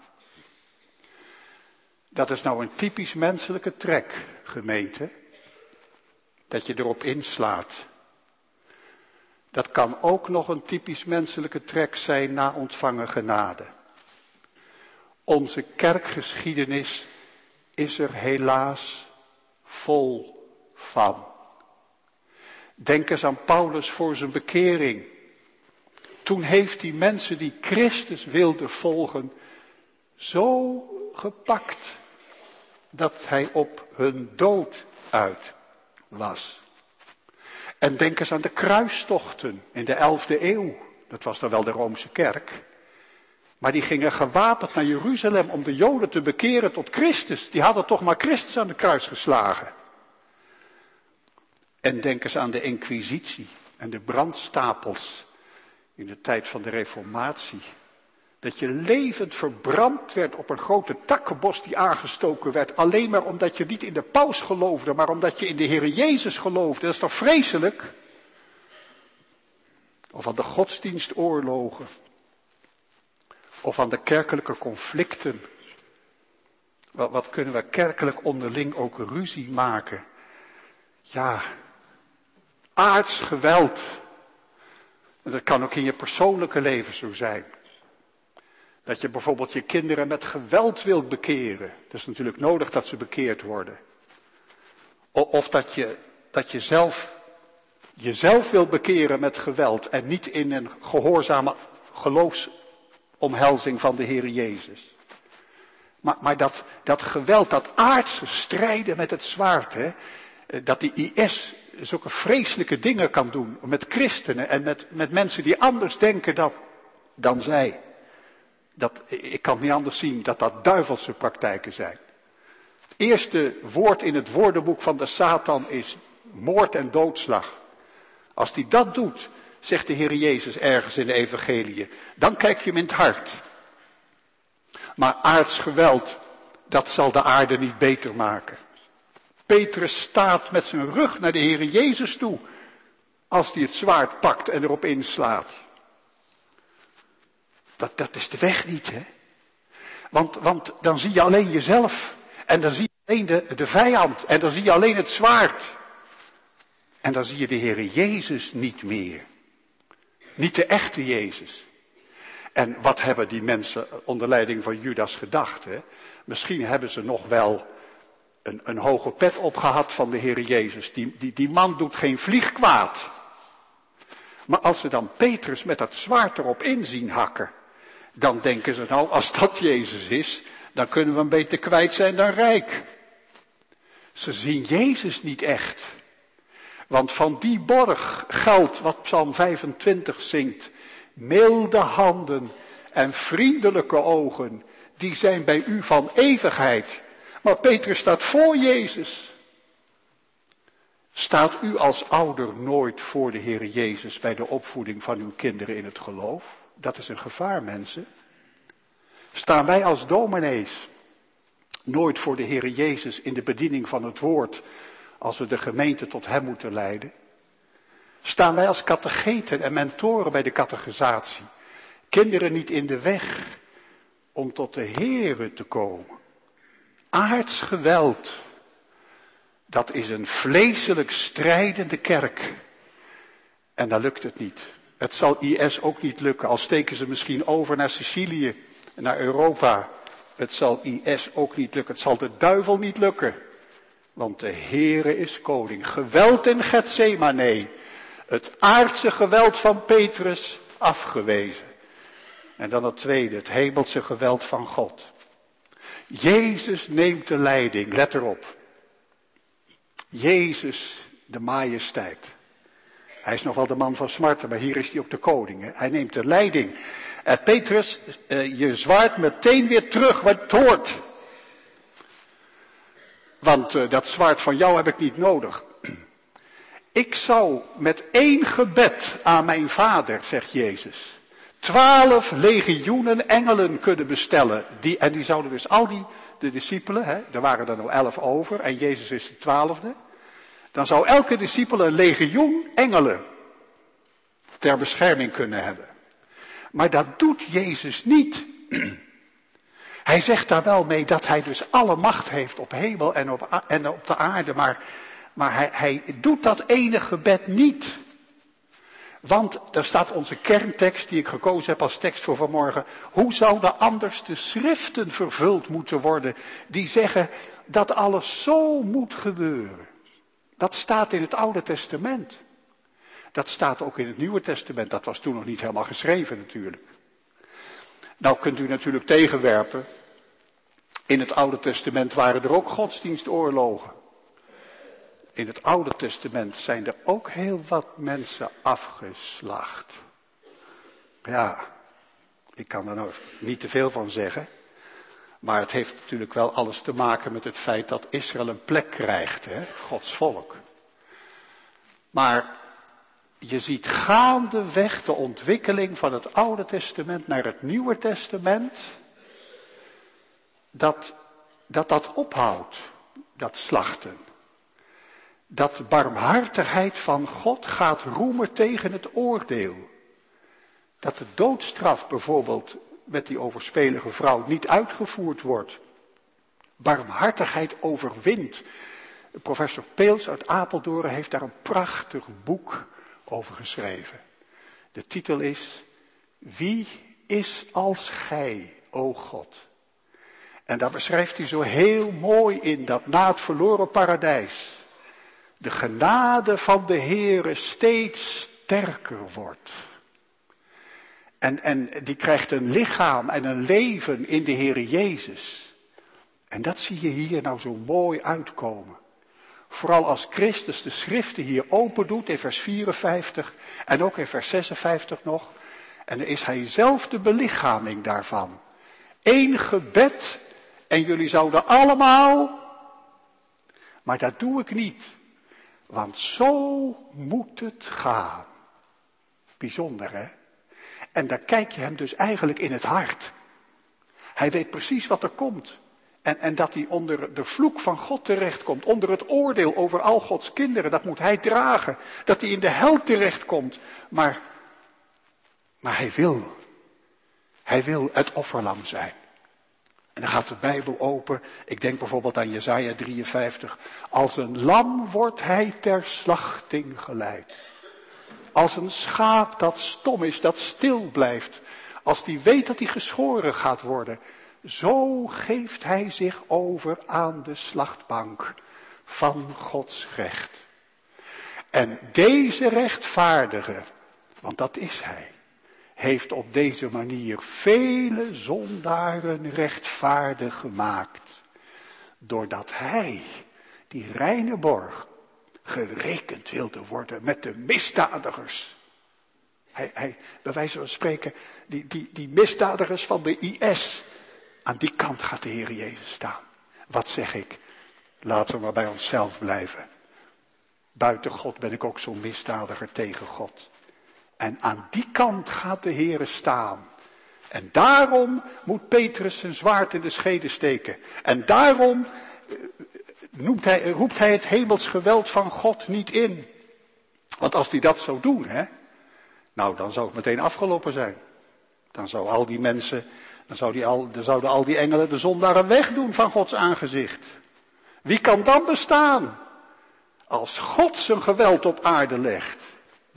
Dat is nou een typisch menselijke trek, gemeente. Dat je erop inslaat. Dat kan ook nog een typisch menselijke trek zijn na ontvangen genade. Onze kerkgeschiedenis is er helaas vol van. Denk eens aan Paulus voor zijn bekering. Toen heeft hij mensen die Christus wilden volgen zo gepakt dat hij op hun dood uit was. En denk eens aan de kruistochten in de elfde eeuw. Dat was dan wel de Roomse kerk. Maar die gingen gewapend naar Jeruzalem om de Joden te bekeren tot Christus. Die hadden toch maar Christus aan de kruis geslagen. En denk eens aan de Inquisitie en de brandstapels in de tijd van de Reformatie. Dat je levend verbrand werd op een grote takkenbos die aangestoken werd. Alleen maar omdat je niet in de paus geloofde, maar omdat je in de Heer Jezus geloofde. Dat is toch vreselijk? Of aan de godsdienstoorlogen. Of aan de kerkelijke conflicten. Wat, wat kunnen we kerkelijk onderling ook ruzie maken? Ja, aards geweld. En dat kan ook in je persoonlijke leven zo zijn. Dat je bijvoorbeeld je kinderen met geweld wilt bekeren. Het is natuurlijk nodig dat ze bekeerd worden. Of dat je, dat je zelf, jezelf wilt bekeren met geweld. En niet in een gehoorzame geloofsomhelzing van de Heer Jezus. Maar, maar dat, dat geweld, dat aardse strijden met het zwaard. Hè, dat die I S zulke vreselijke dingen kan doen. Met christenen en met, met mensen die anders denken dan, dan zij. Dat, ik kan niet anders zien dat dat duivelse praktijken zijn. Het eerste woord in het woordenboek van de Satan is moord en doodslag. Als hij dat doet, zegt de Heer Jezus ergens in de evangelie, dan kijk je hem in het hart. Maar aards geweld, dat zal de aarde niet beter maken. Petrus staat met zijn rug naar de Heer Jezus toe, als hij het zwaard pakt en erop inslaat. Dat, dat is de weg niet, hè. Want, want dan zie je alleen jezelf. En dan zie je alleen de, de vijand. En dan zie je alleen het zwaard. En dan zie je de Heer Jezus niet meer. Niet de echte Jezus. En wat hebben die mensen onder leiding van Judas gedacht, hè? Misschien hebben ze nog wel een, een hoge pet opgehad van de Heer Jezus. Die, die, die man doet geen vlieg kwaad. Maar als ze dan Petrus met dat zwaard erop in zien hakken, dan denken ze nou, als dat Jezus is, dan kunnen we hem beter kwijt zijn dan rijk. Ze zien Jezus niet echt. Want van die borg geldt wat Psalm vijfentwintig zingt. Milde handen en vriendelijke ogen, die zijn bij u van eeuwigheid. Maar Petrus staat voor Jezus. Staat u als ouder nooit voor de Heer Jezus bij de opvoeding van uw kinderen in het geloof? Dat is een gevaar, mensen. Staan wij als dominees nooit voor de Heer Jezus in de bediening van het woord, als we de gemeente tot hem moeten leiden? Staan wij als catecheten en mentoren bij de catechisatie kinderen niet in de weg om tot de Heere te komen? Aards geweld, dat is een vleeselijk strijdende kerk. En dan lukt het niet. Het zal I S ook niet lukken, al steken ze misschien over naar Sicilië, naar Europa. Het zal I S ook niet lukken, het zal de duivel niet lukken. Want de Heere is koning. Geweld in Getsemane. Het aardse geweld van Petrus afgewezen. En dan het tweede, het hemelse geweld van God. Jezus neemt de leiding, let erop. Jezus, de majesteit. Hij is nog wel de man van smarten, maar hier is hij ook de koning. Hè? Hij neemt de leiding. En Petrus, uh, je zwaait meteen weer terug wat het hoort. Want uh, dat zwaard van jou heb ik niet nodig. Ik zou met één gebed aan mijn vader, zegt Jezus, twaalf legioenen engelen kunnen bestellen. Die, en die zouden dus al die, de discipelen, hè, er waren er nog elf over en Jezus is de twaalfde. Dan zou elke discipel een legioen engelen ter bescherming kunnen hebben. Maar dat doet Jezus niet. Hij zegt daar wel mee dat hij dus alle macht heeft op hemel en op, en op de aarde. Maar, maar hij, hij doet dat ene gebed niet. Want daar staat onze kerntekst die ik gekozen heb als tekst voor vanmorgen. Hoe zouden anders de schriften vervuld moeten worden die zeggen dat alles zo moet gebeuren? Dat staat in het Oude Testament. Dat staat ook in het Nieuwe Testament. Dat was toen nog niet helemaal geschreven natuurlijk. Nou kunt u natuurlijk tegenwerpen. In het Oude Testament waren er ook godsdienstoorlogen. In het Oude Testament zijn er ook heel wat mensen afgeslacht. Ja, ik kan er nou niet te veel van zeggen. Maar het heeft natuurlijk wel alles te maken met het feit dat Israël een plek krijgt, hè, Gods volk. Maar je ziet gaandeweg de ontwikkeling van het Oude Testament naar het Nieuwe Testament, dat dat, dat ophoudt, dat slachten. Dat de barmhartigheid van God gaat roemen tegen het oordeel. Dat de doodstraf bijvoorbeeld met die overspelige vrouw niet uitgevoerd wordt. Barmhartigheid overwint. Professor Peels uit Apeldoorn heeft daar een prachtig boek over geschreven. De titel is: Wie is als gij, o God? En daar beschrijft hij zo heel mooi in dat na het verloren paradijs de genade van de Heere steeds sterker wordt. En, en die krijgt een lichaam en een leven in de Heere Jezus. En dat zie je hier nou zo mooi uitkomen. Vooral als Christus de schriften hier open doet in vers vierenvijftig en ook in vers zesenvijftig nog. En dan is hij zelf de belichaming daarvan. Eén gebed en jullie zouden allemaal, maar dat doe ik niet. Want zo moet het gaan. Bijzonder, hè? En daar kijk je hem dus eigenlijk in het hart. Hij weet precies wat er komt. En, en dat hij onder de vloek van God terechtkomt. Onder het oordeel over al Gods kinderen. Dat moet hij dragen. Dat hij in de hel terechtkomt. Maar, maar hij wil. Hij wil het offerlam zijn. En dan gaat de Bijbel open. Ik denk bijvoorbeeld aan Jesaja drieënvijftig. Als een lam wordt hij ter slachting geleid. Als een schaap dat stom is, dat stil blijft. Als die weet dat hij geschoren gaat worden. Zo geeft hij zich over aan de slachtbank van Gods recht. En deze rechtvaardige, want dat is hij, heeft op deze manier vele zondaren rechtvaardig gemaakt. Doordat hij, die reine borg, gerekend wilde worden met de misdadigers. Hij, hij, bij wijze van spreken, die, die, die misdadigers van de I S. Aan die kant gaat de Heer Jezus staan. Wat zeg ik? Laten we maar bij onszelf blijven. Buiten God ben ik ook zo'n misdadiger tegen God. En aan die kant gaat de Heer staan. En daarom moet Petrus zijn zwaard in de schede steken. En daarom noemt hij, roept hij het hemels geweld van God niet in. Want als hij dat zou doen, hè, nou dan zou het meteen afgelopen zijn. Dan zou al die mensen, dan, zou die al, dan zouden al die engelen de zondaren wegdoen van Gods aangezicht. Wie kan dan bestaan? Als God zijn geweld op aarde legt,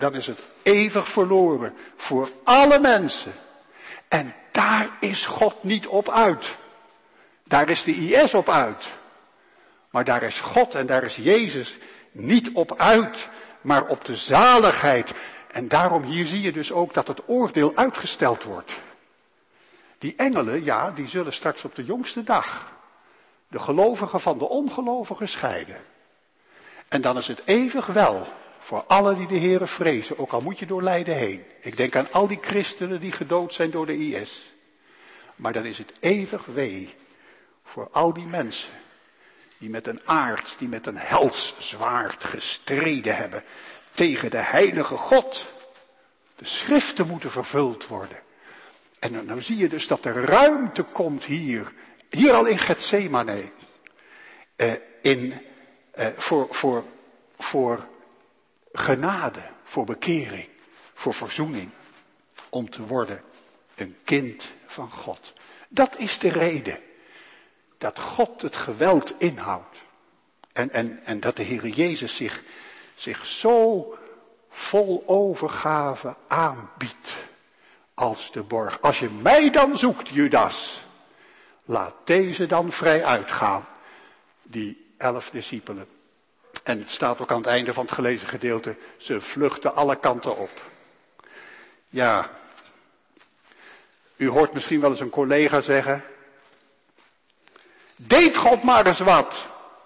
dan is het eeuwig verloren voor alle mensen. En daar is God niet op uit. Daar is de I S op uit. Maar daar is God en daar is Jezus niet op uit, maar op de zaligheid. En daarom hier zie je dus ook dat het oordeel uitgesteld wordt. Die engelen, ja, die zullen straks op de jongste dag de gelovigen van de ongelovigen scheiden. En dan is het eeuwig wel voor allen die de Heere vrezen, ook al moet je door lijden heen. Ik denk aan al die christenen die gedood zijn door de I S. Maar dan is het eeuwig wee voor al die mensen die met een aard, die met een helszwaard gestreden hebben tegen de heilige God. De schriften moeten vervuld worden. En dan, dan zie je dus dat er ruimte komt hier, hier al in Getsemane, uh, in, uh, voor, voor, voor genade, voor bekering, voor verzoening, om te worden een kind van God. Dat is de reden dat God het geweld inhoudt. En, en, en dat de Heer Jezus zich, zich zo vol overgave aanbiedt als de borg. Als je mij dan zoekt, Judas, laat deze dan vrij uitgaan, die elf discipelen. En het staat ook aan het einde van het gelezen gedeelte, ze vluchten alle kanten op. Ja, u hoort misschien wel eens een collega zeggen, deed God maar eens wat.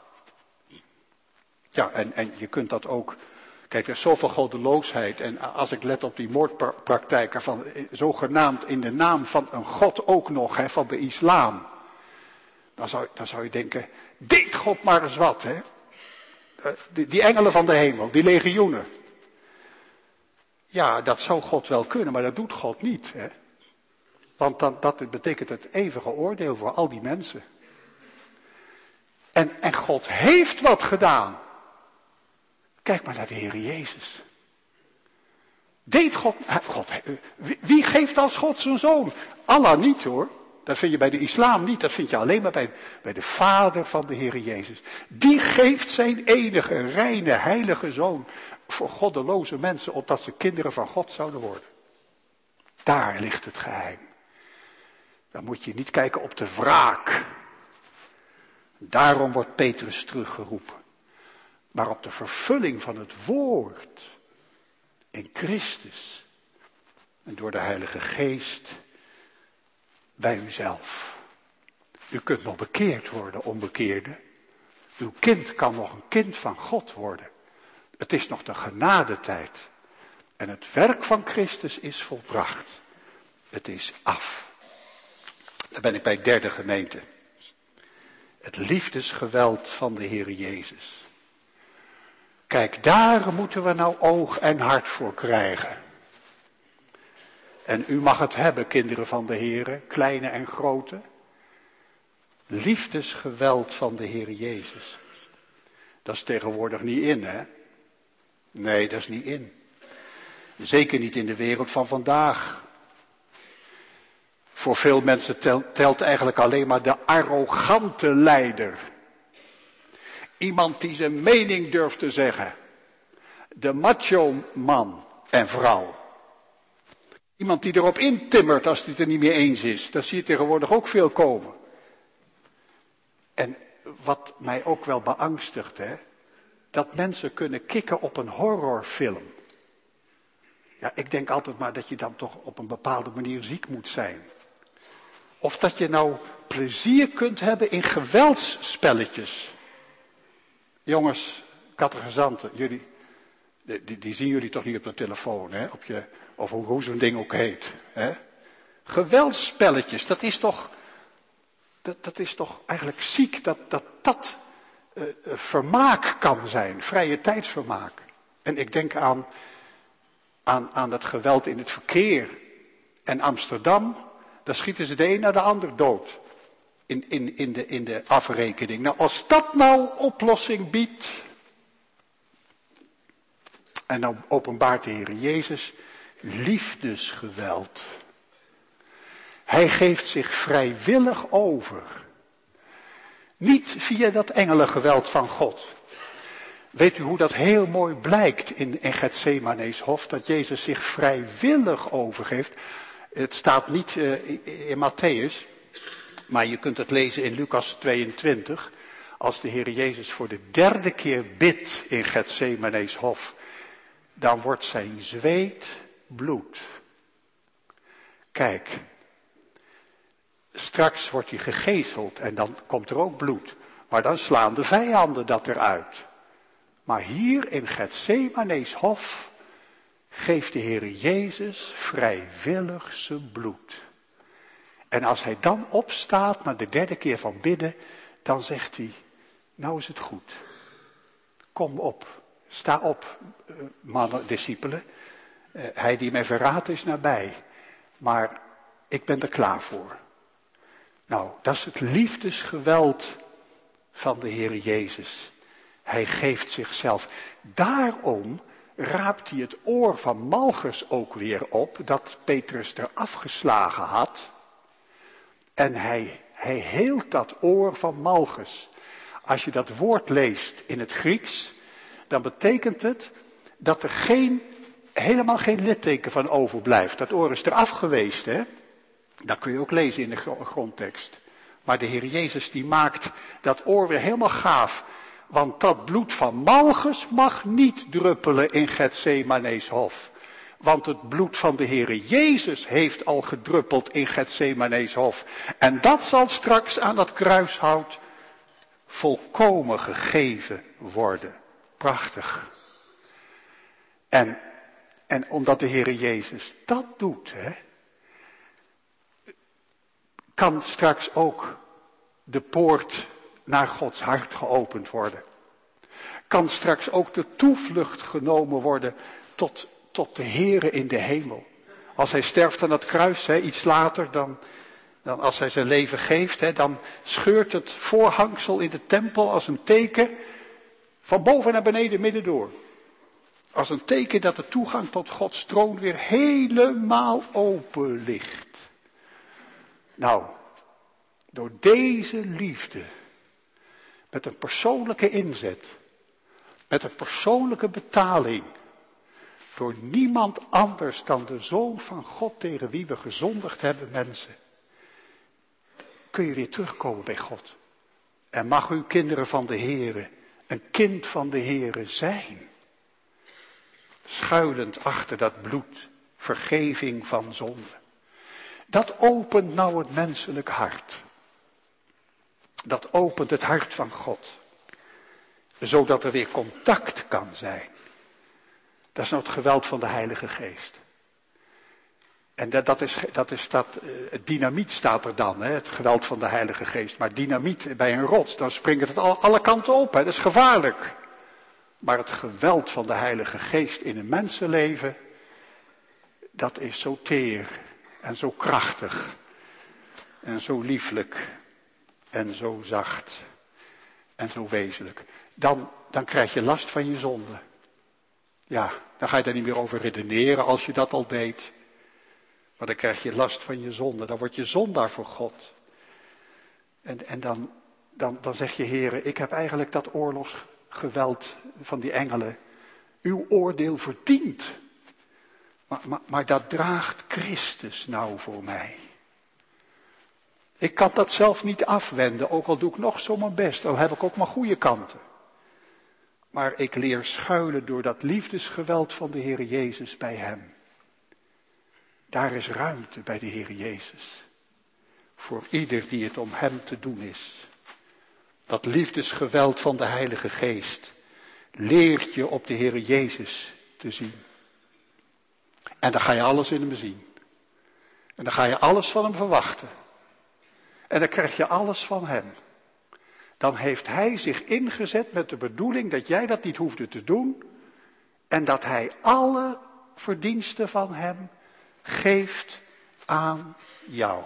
Ja, en, en je kunt dat ook, kijk, er is zoveel goddeloosheid. En als ik let op die moordpraktijken van, zogenaamd in de naam van een God ook nog, hè, van de islam. Dan zou, dan zou je denken, deed God maar eens wat, hè. Die, die engelen van de hemel, die legioenen. Ja, dat zou God wel kunnen, maar dat doet God niet, hè. Want dan, dat betekent het eeuwige oordeel voor al die mensen. En, en God heeft wat gedaan. Kijk maar naar de Heer Jezus. Deed God, God, wie geeft als God zijn zoon? Allah niet hoor. Dat vind je bij de islam niet. Dat vind je alleen maar bij, bij de Vader van de Heer Jezus. Die geeft zijn enige, reine, heilige zoon voor goddeloze mensen, opdat ze kinderen van God zouden worden. Daar ligt het geheim. Dan moet je niet kijken op de wraak. Daarom wordt Petrus teruggeroepen. Maar op de vervulling van het woord in Christus en door de Heilige Geest bij uzelf. U kunt nog bekeerd worden, onbekeerde. Uw kind kan nog een kind van God worden. Het is nog de genadetijd. En het werk van Christus is volbracht. Het is af. Dan ben ik bij het derde gemeente. Het liefdesgeweld van de Heer Jezus. Kijk, daar moeten we nou oog en hart voor krijgen. En u mag het hebben, kinderen van de Heer, kleine en grote. Liefdesgeweld van de Heer Jezus. Dat is tegenwoordig niet in, hè? Nee, dat is niet in. Zeker niet in de wereld van vandaag. Voor veel mensen telt, telt eigenlijk alleen maar de arrogante leider. Iemand die zijn mening durft te zeggen. De macho man en vrouw. Iemand die erop intimmert als hij het er niet mee eens is. Dat zie je tegenwoordig ook veel komen. En wat mij ook wel beangstigt, hè. Dat mensen kunnen kikken op een horrorfilm. Ja, ik denk altijd maar dat je dan toch op een bepaalde manier ziek moet zijn. Of dat je nou plezier kunt hebben in geweldsspelletjes. Jongens, catechizanten, jullie, die, die zien jullie toch niet op de telefoon, hè? Op je, of hoe, hoe zo'n ding ook heet. Hè? Geweldsspelletjes, dat is toch, dat, dat is toch eigenlijk ziek dat dat, dat uh, vermaak kan zijn, vrije tijdsvermaak. En ik denk aan, aan, aan het geweld in het verkeer. En Amsterdam, daar schieten ze de een naar de ander dood. In, in, in, de, in de afrekening. Nou, als dat nou oplossing biedt. En dan openbaart de Heer Jezus liefdesgeweld. Hij geeft zich vrijwillig over. Niet via dat engelengeweld van God. Weet u hoe dat heel mooi blijkt in, in Gethsemane's hof, dat Jezus zich vrijwillig overgeeft? Het staat niet uh, in, in Matthäus, maar je kunt het lezen in Lucas tweeëntwintig. Als de Heer Jezus voor de derde keer bidt in Gethsemane's hof, dan wordt zijn zweet bloed. Kijk, straks wordt hij gegezeld en dan komt er ook bloed. Maar dan slaan de vijanden dat eruit. Maar hier in Gethsemane's hof geeft de Heer Jezus vrijwillig zijn bloed. En als hij dan opstaat na de derde keer van bidden, dan zegt hij, nou is het goed. Kom op, sta op, mannen, discipelen. Uh, hij die mij verraadt is nabij. Maar ik ben er klaar voor. Nou, dat is het liefdesgeweld van de Heer Jezus. Hij geeft zichzelf. Daarom raapt hij het oor van Malchus ook weer op, dat Petrus er afgeslagen had. En hij, hij heelt dat oor van Malchus. Als je dat woord leest in het Grieks, dan betekent het dat er geen, helemaal geen litteken van overblijft. Dat oor is eraf geweest, hè. Dat kun je ook lezen in de grondtekst. Maar de Heer Jezus die maakt dat oor weer helemaal gaaf. Want dat bloed van Malchus mag niet druppelen in Gethsemane's hof. Want het bloed van de Heere Jezus heeft al gedruppeld in Gethsemane's hof. En dat zal straks aan dat kruishout volkomen gegeven worden. Prachtig. En, en omdat de Heere Jezus dat doet, hè, kan straks ook de poort naar Gods hart geopend worden. Kan straks ook de toevlucht genomen worden tot, tot de Heere in de hemel. Als hij sterft aan dat kruis, hè, iets later, dan, dan als hij zijn leven geeft, hè, dan scheurt het voorhangsel in de tempel als een teken van boven naar beneden midden door. Als een teken dat de toegang tot Gods troon weer helemaal open ligt. Nou, door deze liefde, met een persoonlijke inzet, met een persoonlijke betaling, door niemand anders dan de Zoon van God tegen wie we gezondigd hebben, mensen, kun je weer terugkomen bij God. En mag u kinderen van de Heere, een kind van de Heere zijn. Schuilend achter dat bloed, vergeving van zonde. Dat opent nou het menselijk hart. Dat opent het hart van God. Zodat er weer contact kan zijn. Dat is nou het geweld van de Heilige Geest. En dat, dat is, dat is dat, uh, dynamiet staat er dan, hè, het geweld van de Heilige Geest. Maar dynamiet bij een rots, dan springt het al, alle kanten op, hè, dat is gevaarlijk. Maar het geweld van de Heilige Geest in een mensenleven, dat is zo teer en zo krachtig en zo lieflijk en zo zacht en zo wezenlijk. Dan, dan krijg je last van je zonde. Ja, dan ga je daar niet meer over redeneren als je dat al deed. Maar dan krijg je last van je zonde. Dan word je zondaar voor God. En, en dan, dan, dan zeg je, Heere, ik heb eigenlijk dat oorlogsgeweld van die engelen, uw oordeel verdiend. Maar, maar, maar dat draagt Christus nou voor mij. Ik kan dat zelf niet afwenden, ook al doe ik nog zo mijn best, al heb ik ook maar goede kanten. Maar ik leer schuilen door dat liefdesgeweld van de Heere Jezus bij hem. Daar is ruimte bij de Heere Jezus. Voor ieder die het om hem te doen is. Dat liefdesgeweld van de Heilige Geest leert je op de Heere Jezus te zien. En dan ga je alles in hem zien. En dan ga je alles van hem verwachten. En dan krijg je alles van hem. Dan heeft hij zich ingezet met de bedoeling dat jij dat niet hoefde te doen. En dat hij alle verdiensten van hem geeft aan jou.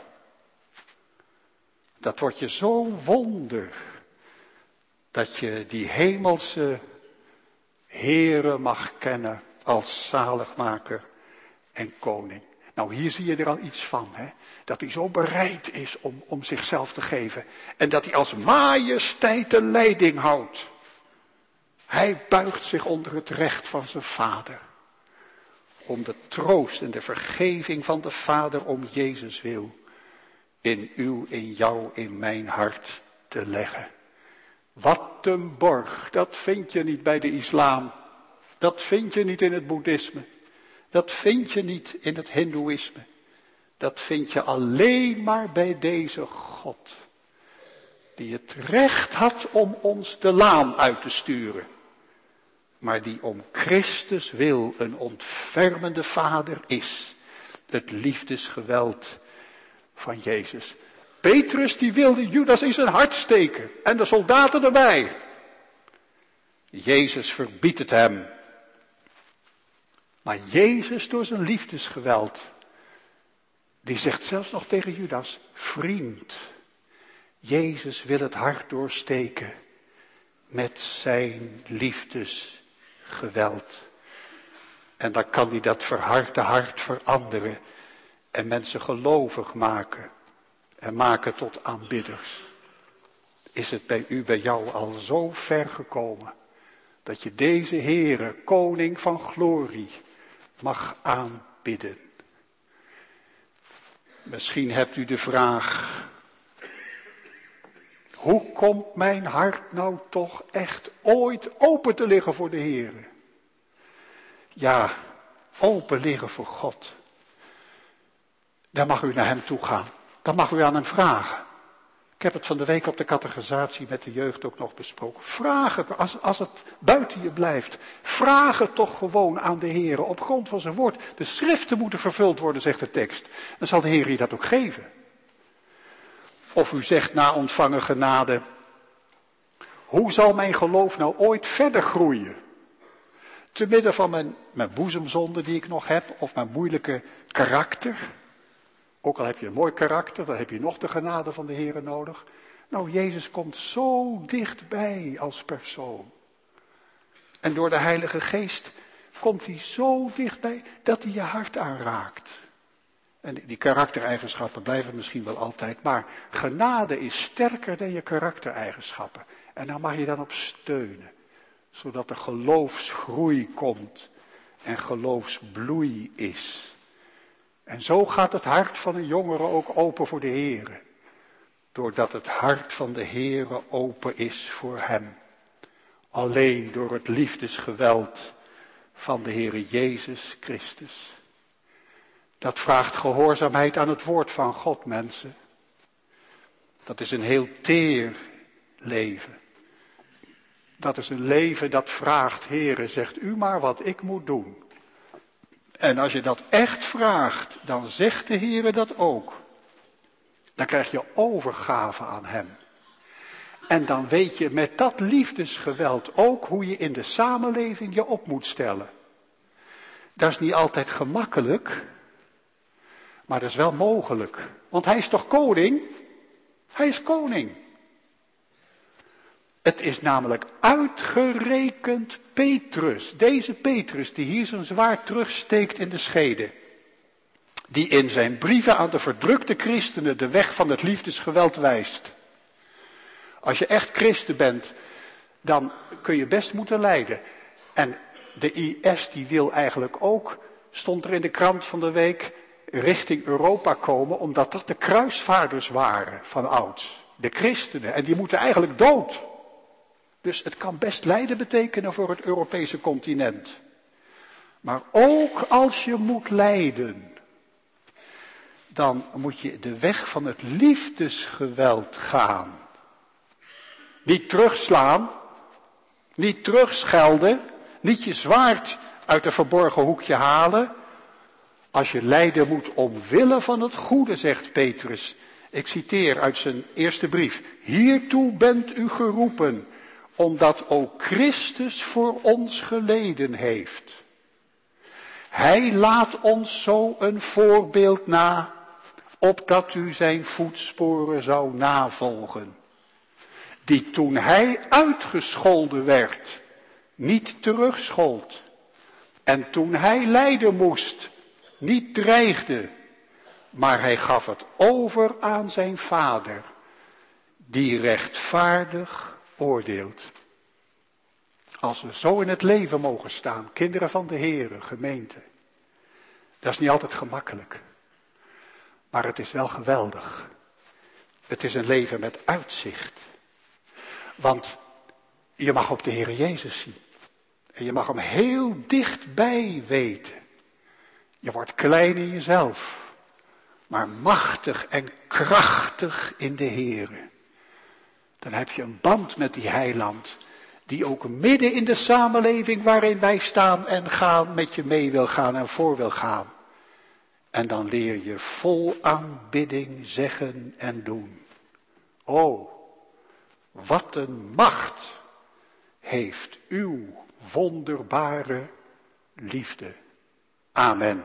Dat wordt je zo'n wonder. Dat je die hemelse Heere mag kennen als zaligmaker en koning. Nou, hier zie je er al iets van, hè. Dat hij zo bereid is om, om zichzelf te geven. En dat hij als majesteit de leiding houdt. Hij buigt zich onder het recht van zijn vader. Om de troost en de vergeving van de Vader om Jezus wil in uw, in jou, in mijn hart te leggen. Wat een borg, dat vind je niet bij de islam. Dat vind je niet in het boeddhisme. Dat vind je niet in het hindoeïsme. Dat vind je alleen maar bij deze God. Die het recht had om ons de laan uit te sturen. Maar die om Christus wil een ontfermende vader is. Het liefdesgeweld van Jezus. Petrus die wilde Judas in zijn hart steken. En de soldaten erbij. Jezus verbiedt het hem. Maar Jezus door zijn liefdesgeweld. Die zegt zelfs nog tegen Judas. Vriend. Jezus wil het hart doorsteken. Met zijn liefdesgeweld. En dan kan hij dat verharde hart veranderen. En mensen gelovig maken. En maken tot aanbidders. Is het bij u, bij jou al zo ver gekomen. Dat je deze Heere, koning van glorie, mag aanbidden. Misschien hebt u de vraag. Hoe komt mijn hart nou toch echt ooit open te liggen voor de Heere? Ja, open liggen voor God. Dan mag u naar hem toe gaan. Dan mag u aan hem vragen. Ik heb het van de week op de catechisatie met de jeugd ook nog besproken. Vraag het, als, als het buiten je blijft. Vraag het toch gewoon aan de Heere op grond van zijn woord. De schriften moeten vervuld worden, zegt de tekst. Dan zal de Heer je dat ook geven. Of u zegt na ontvangen genade. Hoe zal mijn geloof nou ooit verder groeien? Te midden van mijn, mijn boezemzonde die ik nog heb. Of mijn moeilijke karakter. Ook al heb je een mooi karakter, dan heb je nog de genade van de Heere nodig. Nou, Jezus komt zo dichtbij als persoon. En door de Heilige Geest komt hij zo dichtbij dat hij je hart aanraakt. En die karaktereigenschappen blijven misschien wel altijd, maar genade is sterker dan je karaktereigenschappen. En daar mag je dan op steunen, zodat er geloofsgroei komt en geloofsbloei is. En zo gaat het hart van een jongere ook open voor de Heere. Doordat het hart van de Heere open is voor hem. Alleen door het liefdesgeweld van de Heere Jezus Christus. Dat vraagt gehoorzaamheid aan het woord van God, mensen. Dat is een heel teer leven. Dat is een leven dat vraagt, Heere, zegt u maar wat ik moet doen. En als je dat echt vraagt, dan zegt de Heere dat ook. Dan krijg je overgave aan hem. En dan weet je met dat liefdesgeweld ook hoe je in de samenleving je op moet stellen. Dat is niet altijd gemakkelijk, maar dat is wel mogelijk. Want hij is toch koning? Hij is koning. Het is namelijk uitgerekend Petrus, deze Petrus die hier zijn zwaard terugsteekt in de schede. Die in zijn brieven aan de verdrukte christenen de weg van het liefdesgeweld wijst. Als je echt christen bent, dan kun je best moeten lijden. En de I S die wil eigenlijk ook, stond er in de krant van de week, richting Europa komen, omdat dat de kruisvaarders waren van ouds. De christenen, en die moeten eigenlijk dood. Dus het kan best lijden betekenen voor het Europese continent. Maar ook als je moet lijden, dan moet je de weg van het liefdesgeweld gaan. Niet terugslaan, niet terugschelden, niet je zwaard uit een verborgen hoekje halen. Als je lijden moet omwille van het goede, zegt Petrus. Ik citeer uit zijn eerste brief. Hiertoe bent u geroepen, omdat ook Christus voor ons geleden heeft. Hij laat ons zo een voorbeeld na, opdat u zijn voetsporen zou navolgen. Die toen hij uitgescholden werd, niet terugschold. En toen hij lijden moest, niet dreigde, maar hij gaf het over aan zijn Vader, die rechtvaardig oordeelt. Als we zo in het leven mogen staan, kinderen van de Heere, gemeente. Dat is niet altijd gemakkelijk. Maar het is wel geweldig. Het is een leven met uitzicht. Want je mag op de Heere Jezus zien. En je mag hem heel dichtbij weten. Je wordt klein in jezelf. Maar machtig en krachtig in de Heere. Dan heb je een band met die heiland. Die ook midden in de samenleving waarin wij staan en gaan met je mee wil gaan en voor wil gaan. En dan leer je vol aanbidding zeggen en doen. O, wat een macht heeft uw wonderbare liefde. Amen.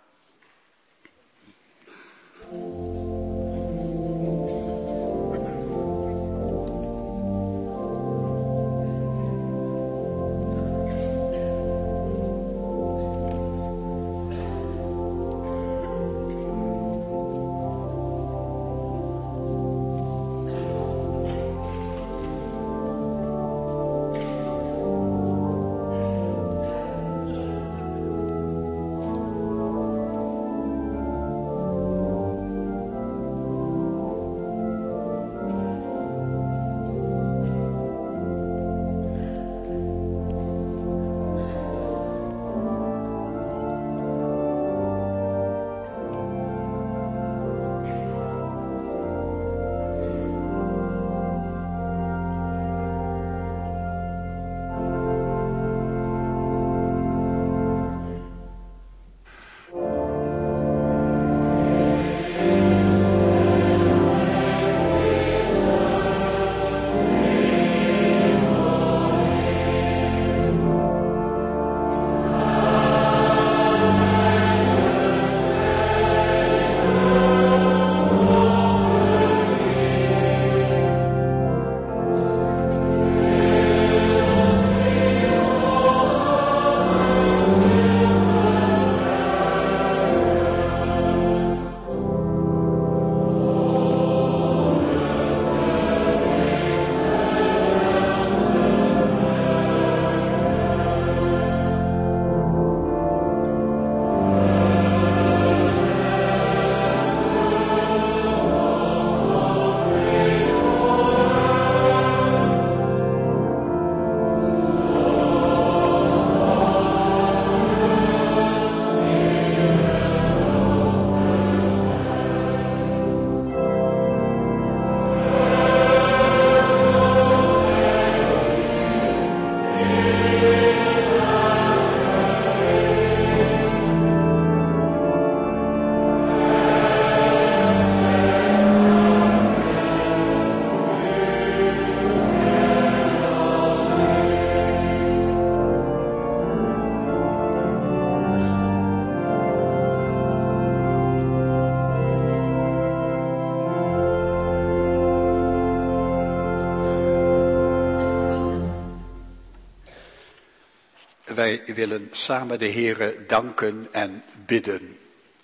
Wij willen samen de Heere danken en bidden.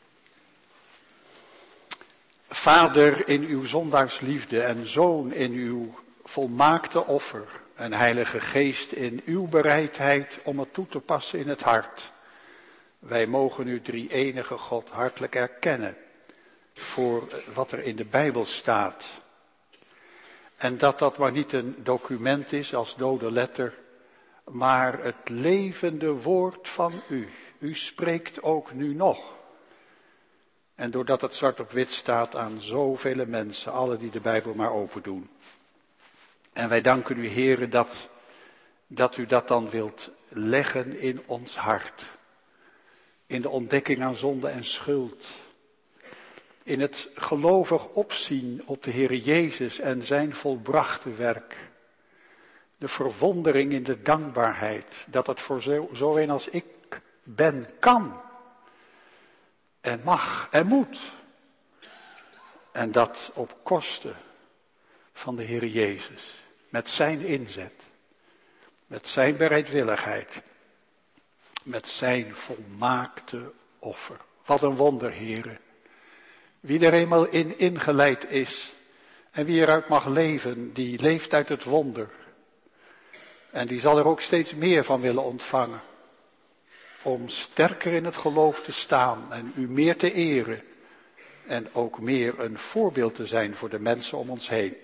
Vader, in uw zondaarsliefde en Zoon in uw volmaakte offer en Heilige Geest in uw bereidheid om het toe te passen in het hart. Wij mogen u drie-enige God hartelijk erkennen voor wat er in de Bijbel staat. En dat dat maar niet een document is als dode letter, maar het levende woord van u. U spreekt ook nu nog. En doordat het zwart op wit staat aan zoveel mensen, alle die de Bijbel maar open doen. En wij danken u, Heere, dat, dat u dat dan wilt leggen in ons hart. In de ontdekking aan zonde en schuld. In het gelovig opzien op de Heere Jezus en zijn volbrachte werk. De verwondering in de dankbaarheid, dat het voor zo, zo een als ik ben kan. En mag en moet. En dat op kosten van de Heere Jezus. Met zijn inzet. Met zijn bereidwilligheid. Met zijn volmaakte offer. Wat een wonder, Heere. Wie er eenmaal in ingeleid is. En wie eruit mag leven, die leeft uit het wonder. En die zal er ook steeds meer van willen ontvangen. Om sterker in het geloof te staan en u meer te eren. En ook meer een voorbeeld te zijn voor de mensen om ons heen.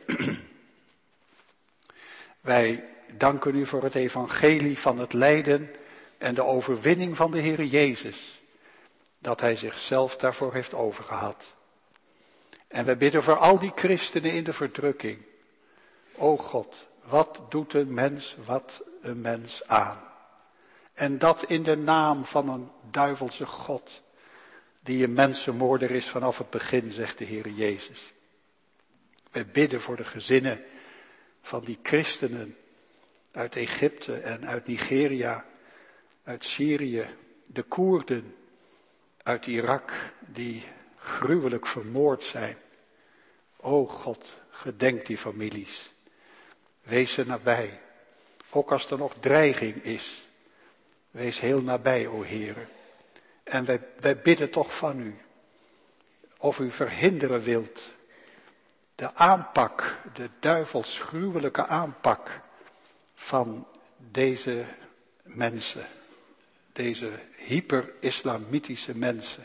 Wij danken u voor het evangelie van het lijden en de overwinning van de Heer Jezus. Dat hij zichzelf daarvoor heeft overgehad. En wij bidden voor al die christenen in de verdrukking. O God, wat doet een mens, wat een mens aan. En dat in de naam van een duivelse God, die een mensenmoorder is vanaf het begin, zegt de Heer Jezus. Wij bidden voor de gezinnen van die christenen uit Egypte en uit Nigeria, uit Syrië, de Koerden uit Irak, die gruwelijk vermoord zijn. O God, gedenk die families. Wees er nabij, ook als er nog dreiging is. Wees heel nabij, o Heere. En wij, wij bidden toch van u, of u verhinderen wilt, de aanpak, de duivels gruwelijke aanpak van deze mensen, deze hyper-islamitische mensen.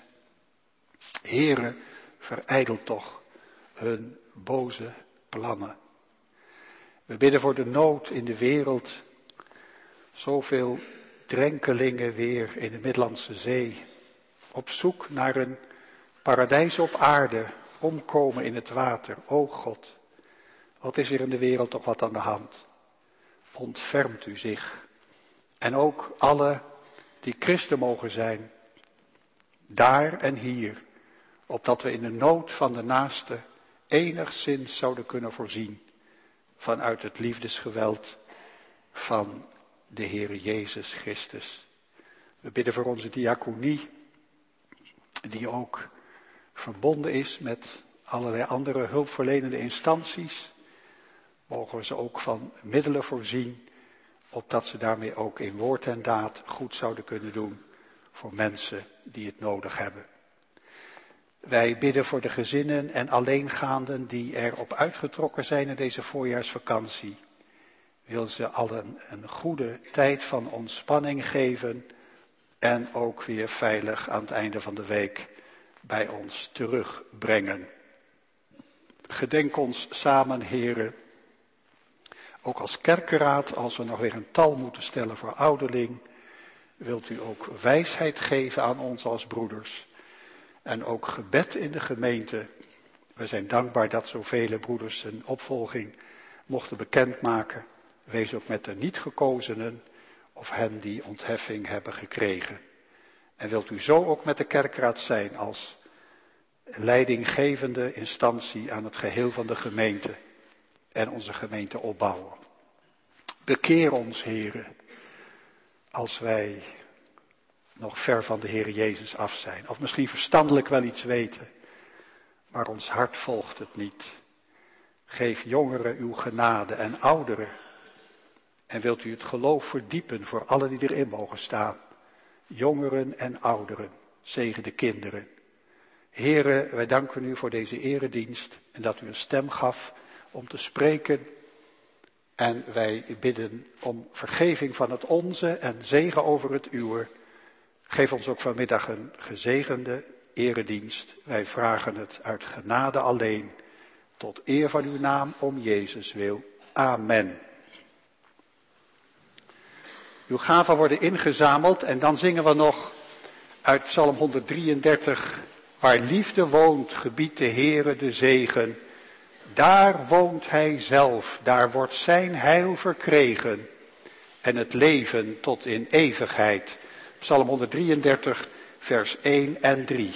Heere, verijdel toch hun boze plannen. We bidden voor de nood in de wereld, zoveel drenkelingen weer in de Middellandse Zee, op zoek naar een paradijs op aarde, omkomen in het water. O God, wat is er in de wereld toch wat aan de hand? Ontfermt u zich. En ook alle die christen mogen zijn, daar en hier, opdat we in de nood van de naaste enigszins zouden kunnen voorzien vanuit het liefdesgeweld van de Heere Jezus Christus. We bidden voor onze diaconie, die ook verbonden is met allerlei andere hulpverlenende instanties. Mogen we ze ook van middelen voorzien, opdat ze daarmee ook in woord en daad goed zouden kunnen doen voor mensen die het nodig hebben. Wij bidden voor de gezinnen en alleengaanden die erop uitgetrokken zijn in deze voorjaarsvakantie. Wil ze allen een goede tijd van ontspanning geven en ook weer veilig aan het einde van de week bij ons terugbrengen. Gedenk ons samen, heren, ook als kerkenraad, als we nog weer een tal moeten stellen voor ouderling, wilt u ook wijsheid geven aan ons als broeders. En ook gebed in de gemeente. We zijn dankbaar dat zoveel broeders een opvolging mochten bekendmaken. Wees ook met de niet gekozenen of hen die ontheffing hebben gekregen. En wilt u zo ook met de kerkraad zijn als leidinggevende instantie aan het geheel van de gemeente en onze gemeente opbouwen. Bekeer ons, heren, als wij nog ver van de Heer Jezus af zijn. Of misschien verstandelijk wel iets weten, maar ons hart volgt het niet. Geef jongeren uw genade en ouderen. En wilt u het geloof verdiepen voor allen die erin mogen staan. Jongeren en ouderen, zegen de kinderen. Heren, wij danken u voor deze eredienst en dat u een stem gaf om te spreken. En wij bidden om vergeving van het onze en zegen over het uwe. Geef ons ook vanmiddag een gezegende eredienst. Wij vragen het uit genade alleen, tot eer van uw naam om Jezus wil. Amen. Uw gaven worden ingezameld en dan zingen we nog uit Psalm honderddrieëndertig. Waar liefde woont, gebiedt de Heere de zegen. Daar woont hij zelf, daar wordt zijn heil verkregen. En het leven tot in eeuwigheid. Psalm honderddrieëndertig, vers één en drie.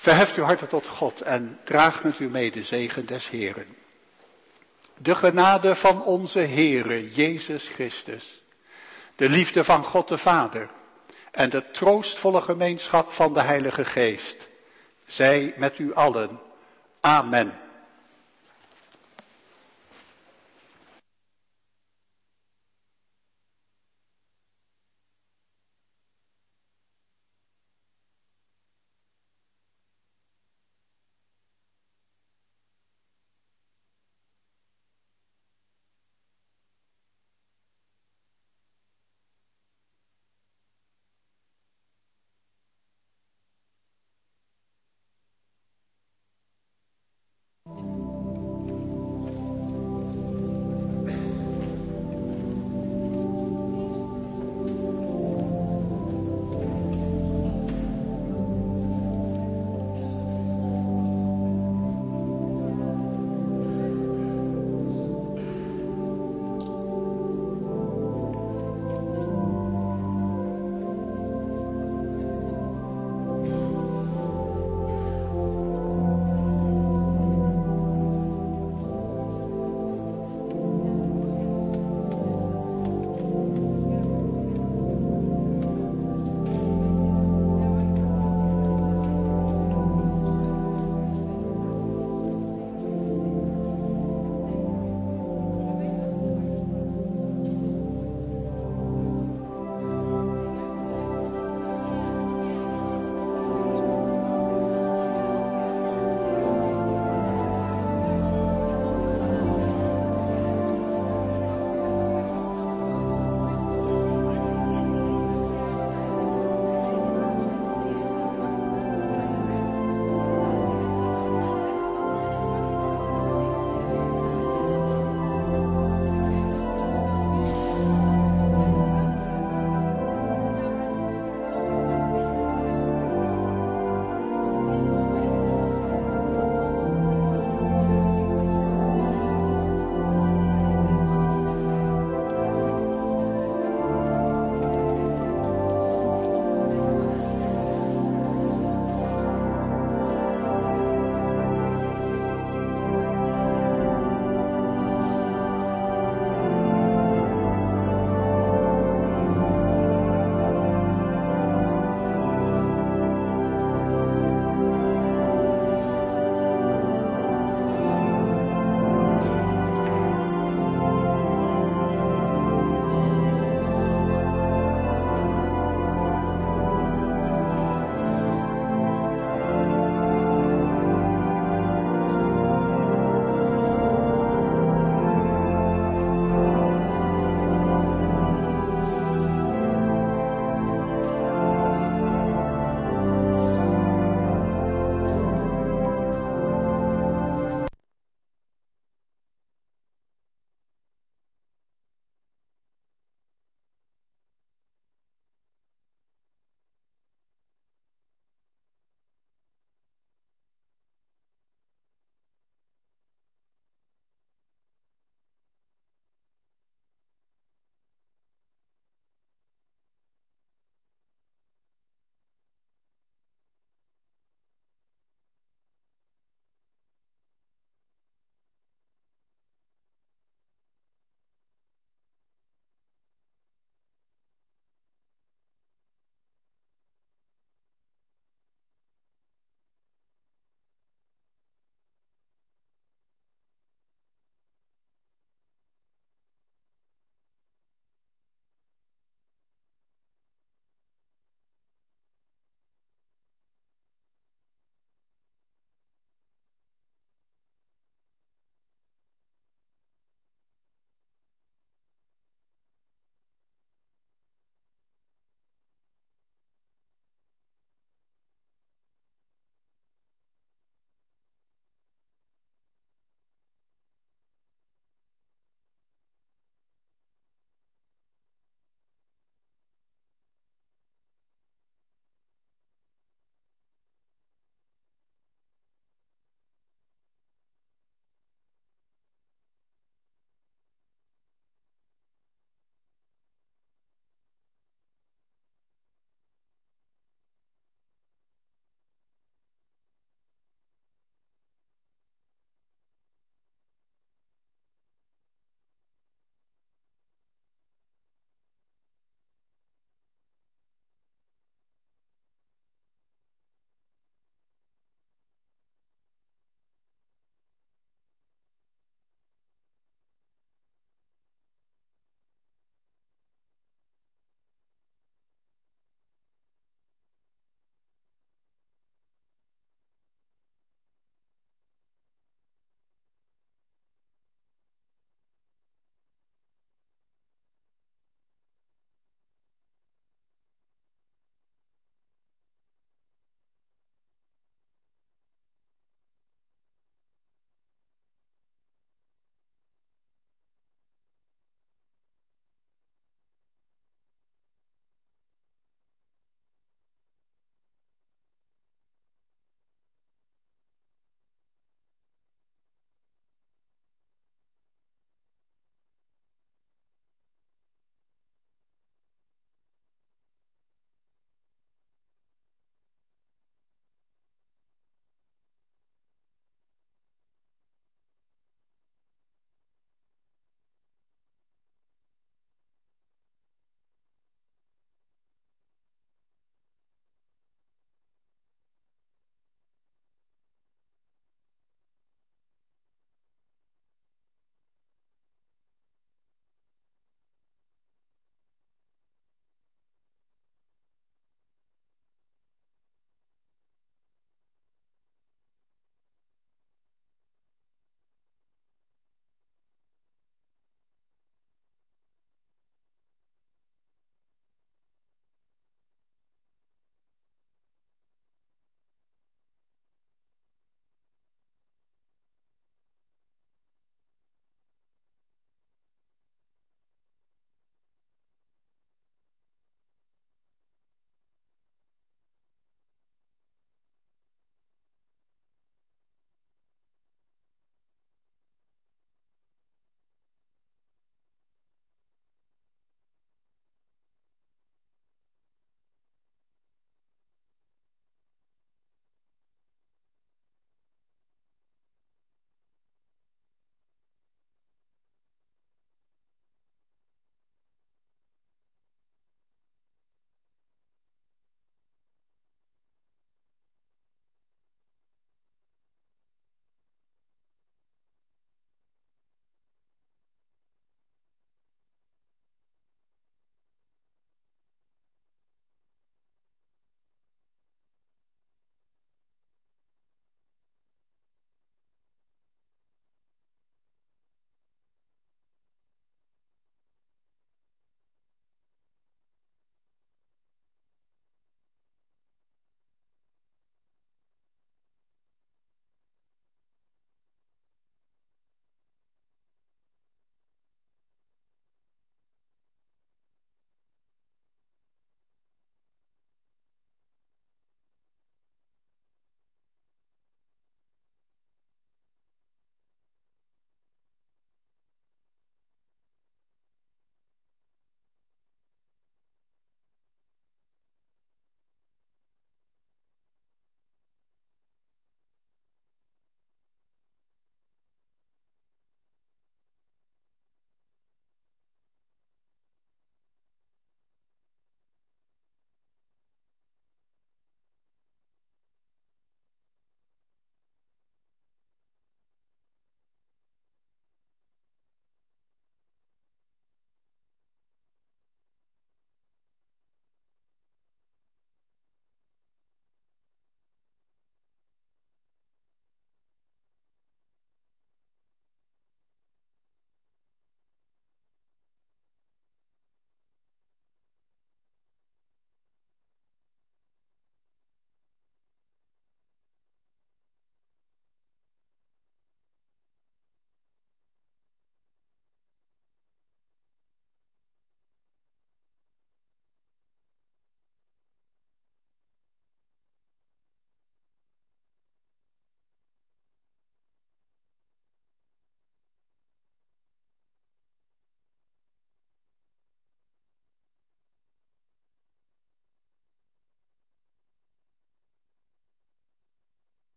Verheft uw harten tot God en draag met u mee de zegen des Heeren. De genade van onze Heere Jezus Christus, de liefde van God de Vader en de troostvolle gemeenschap van de Heilige Geest, zij met u allen. Amen.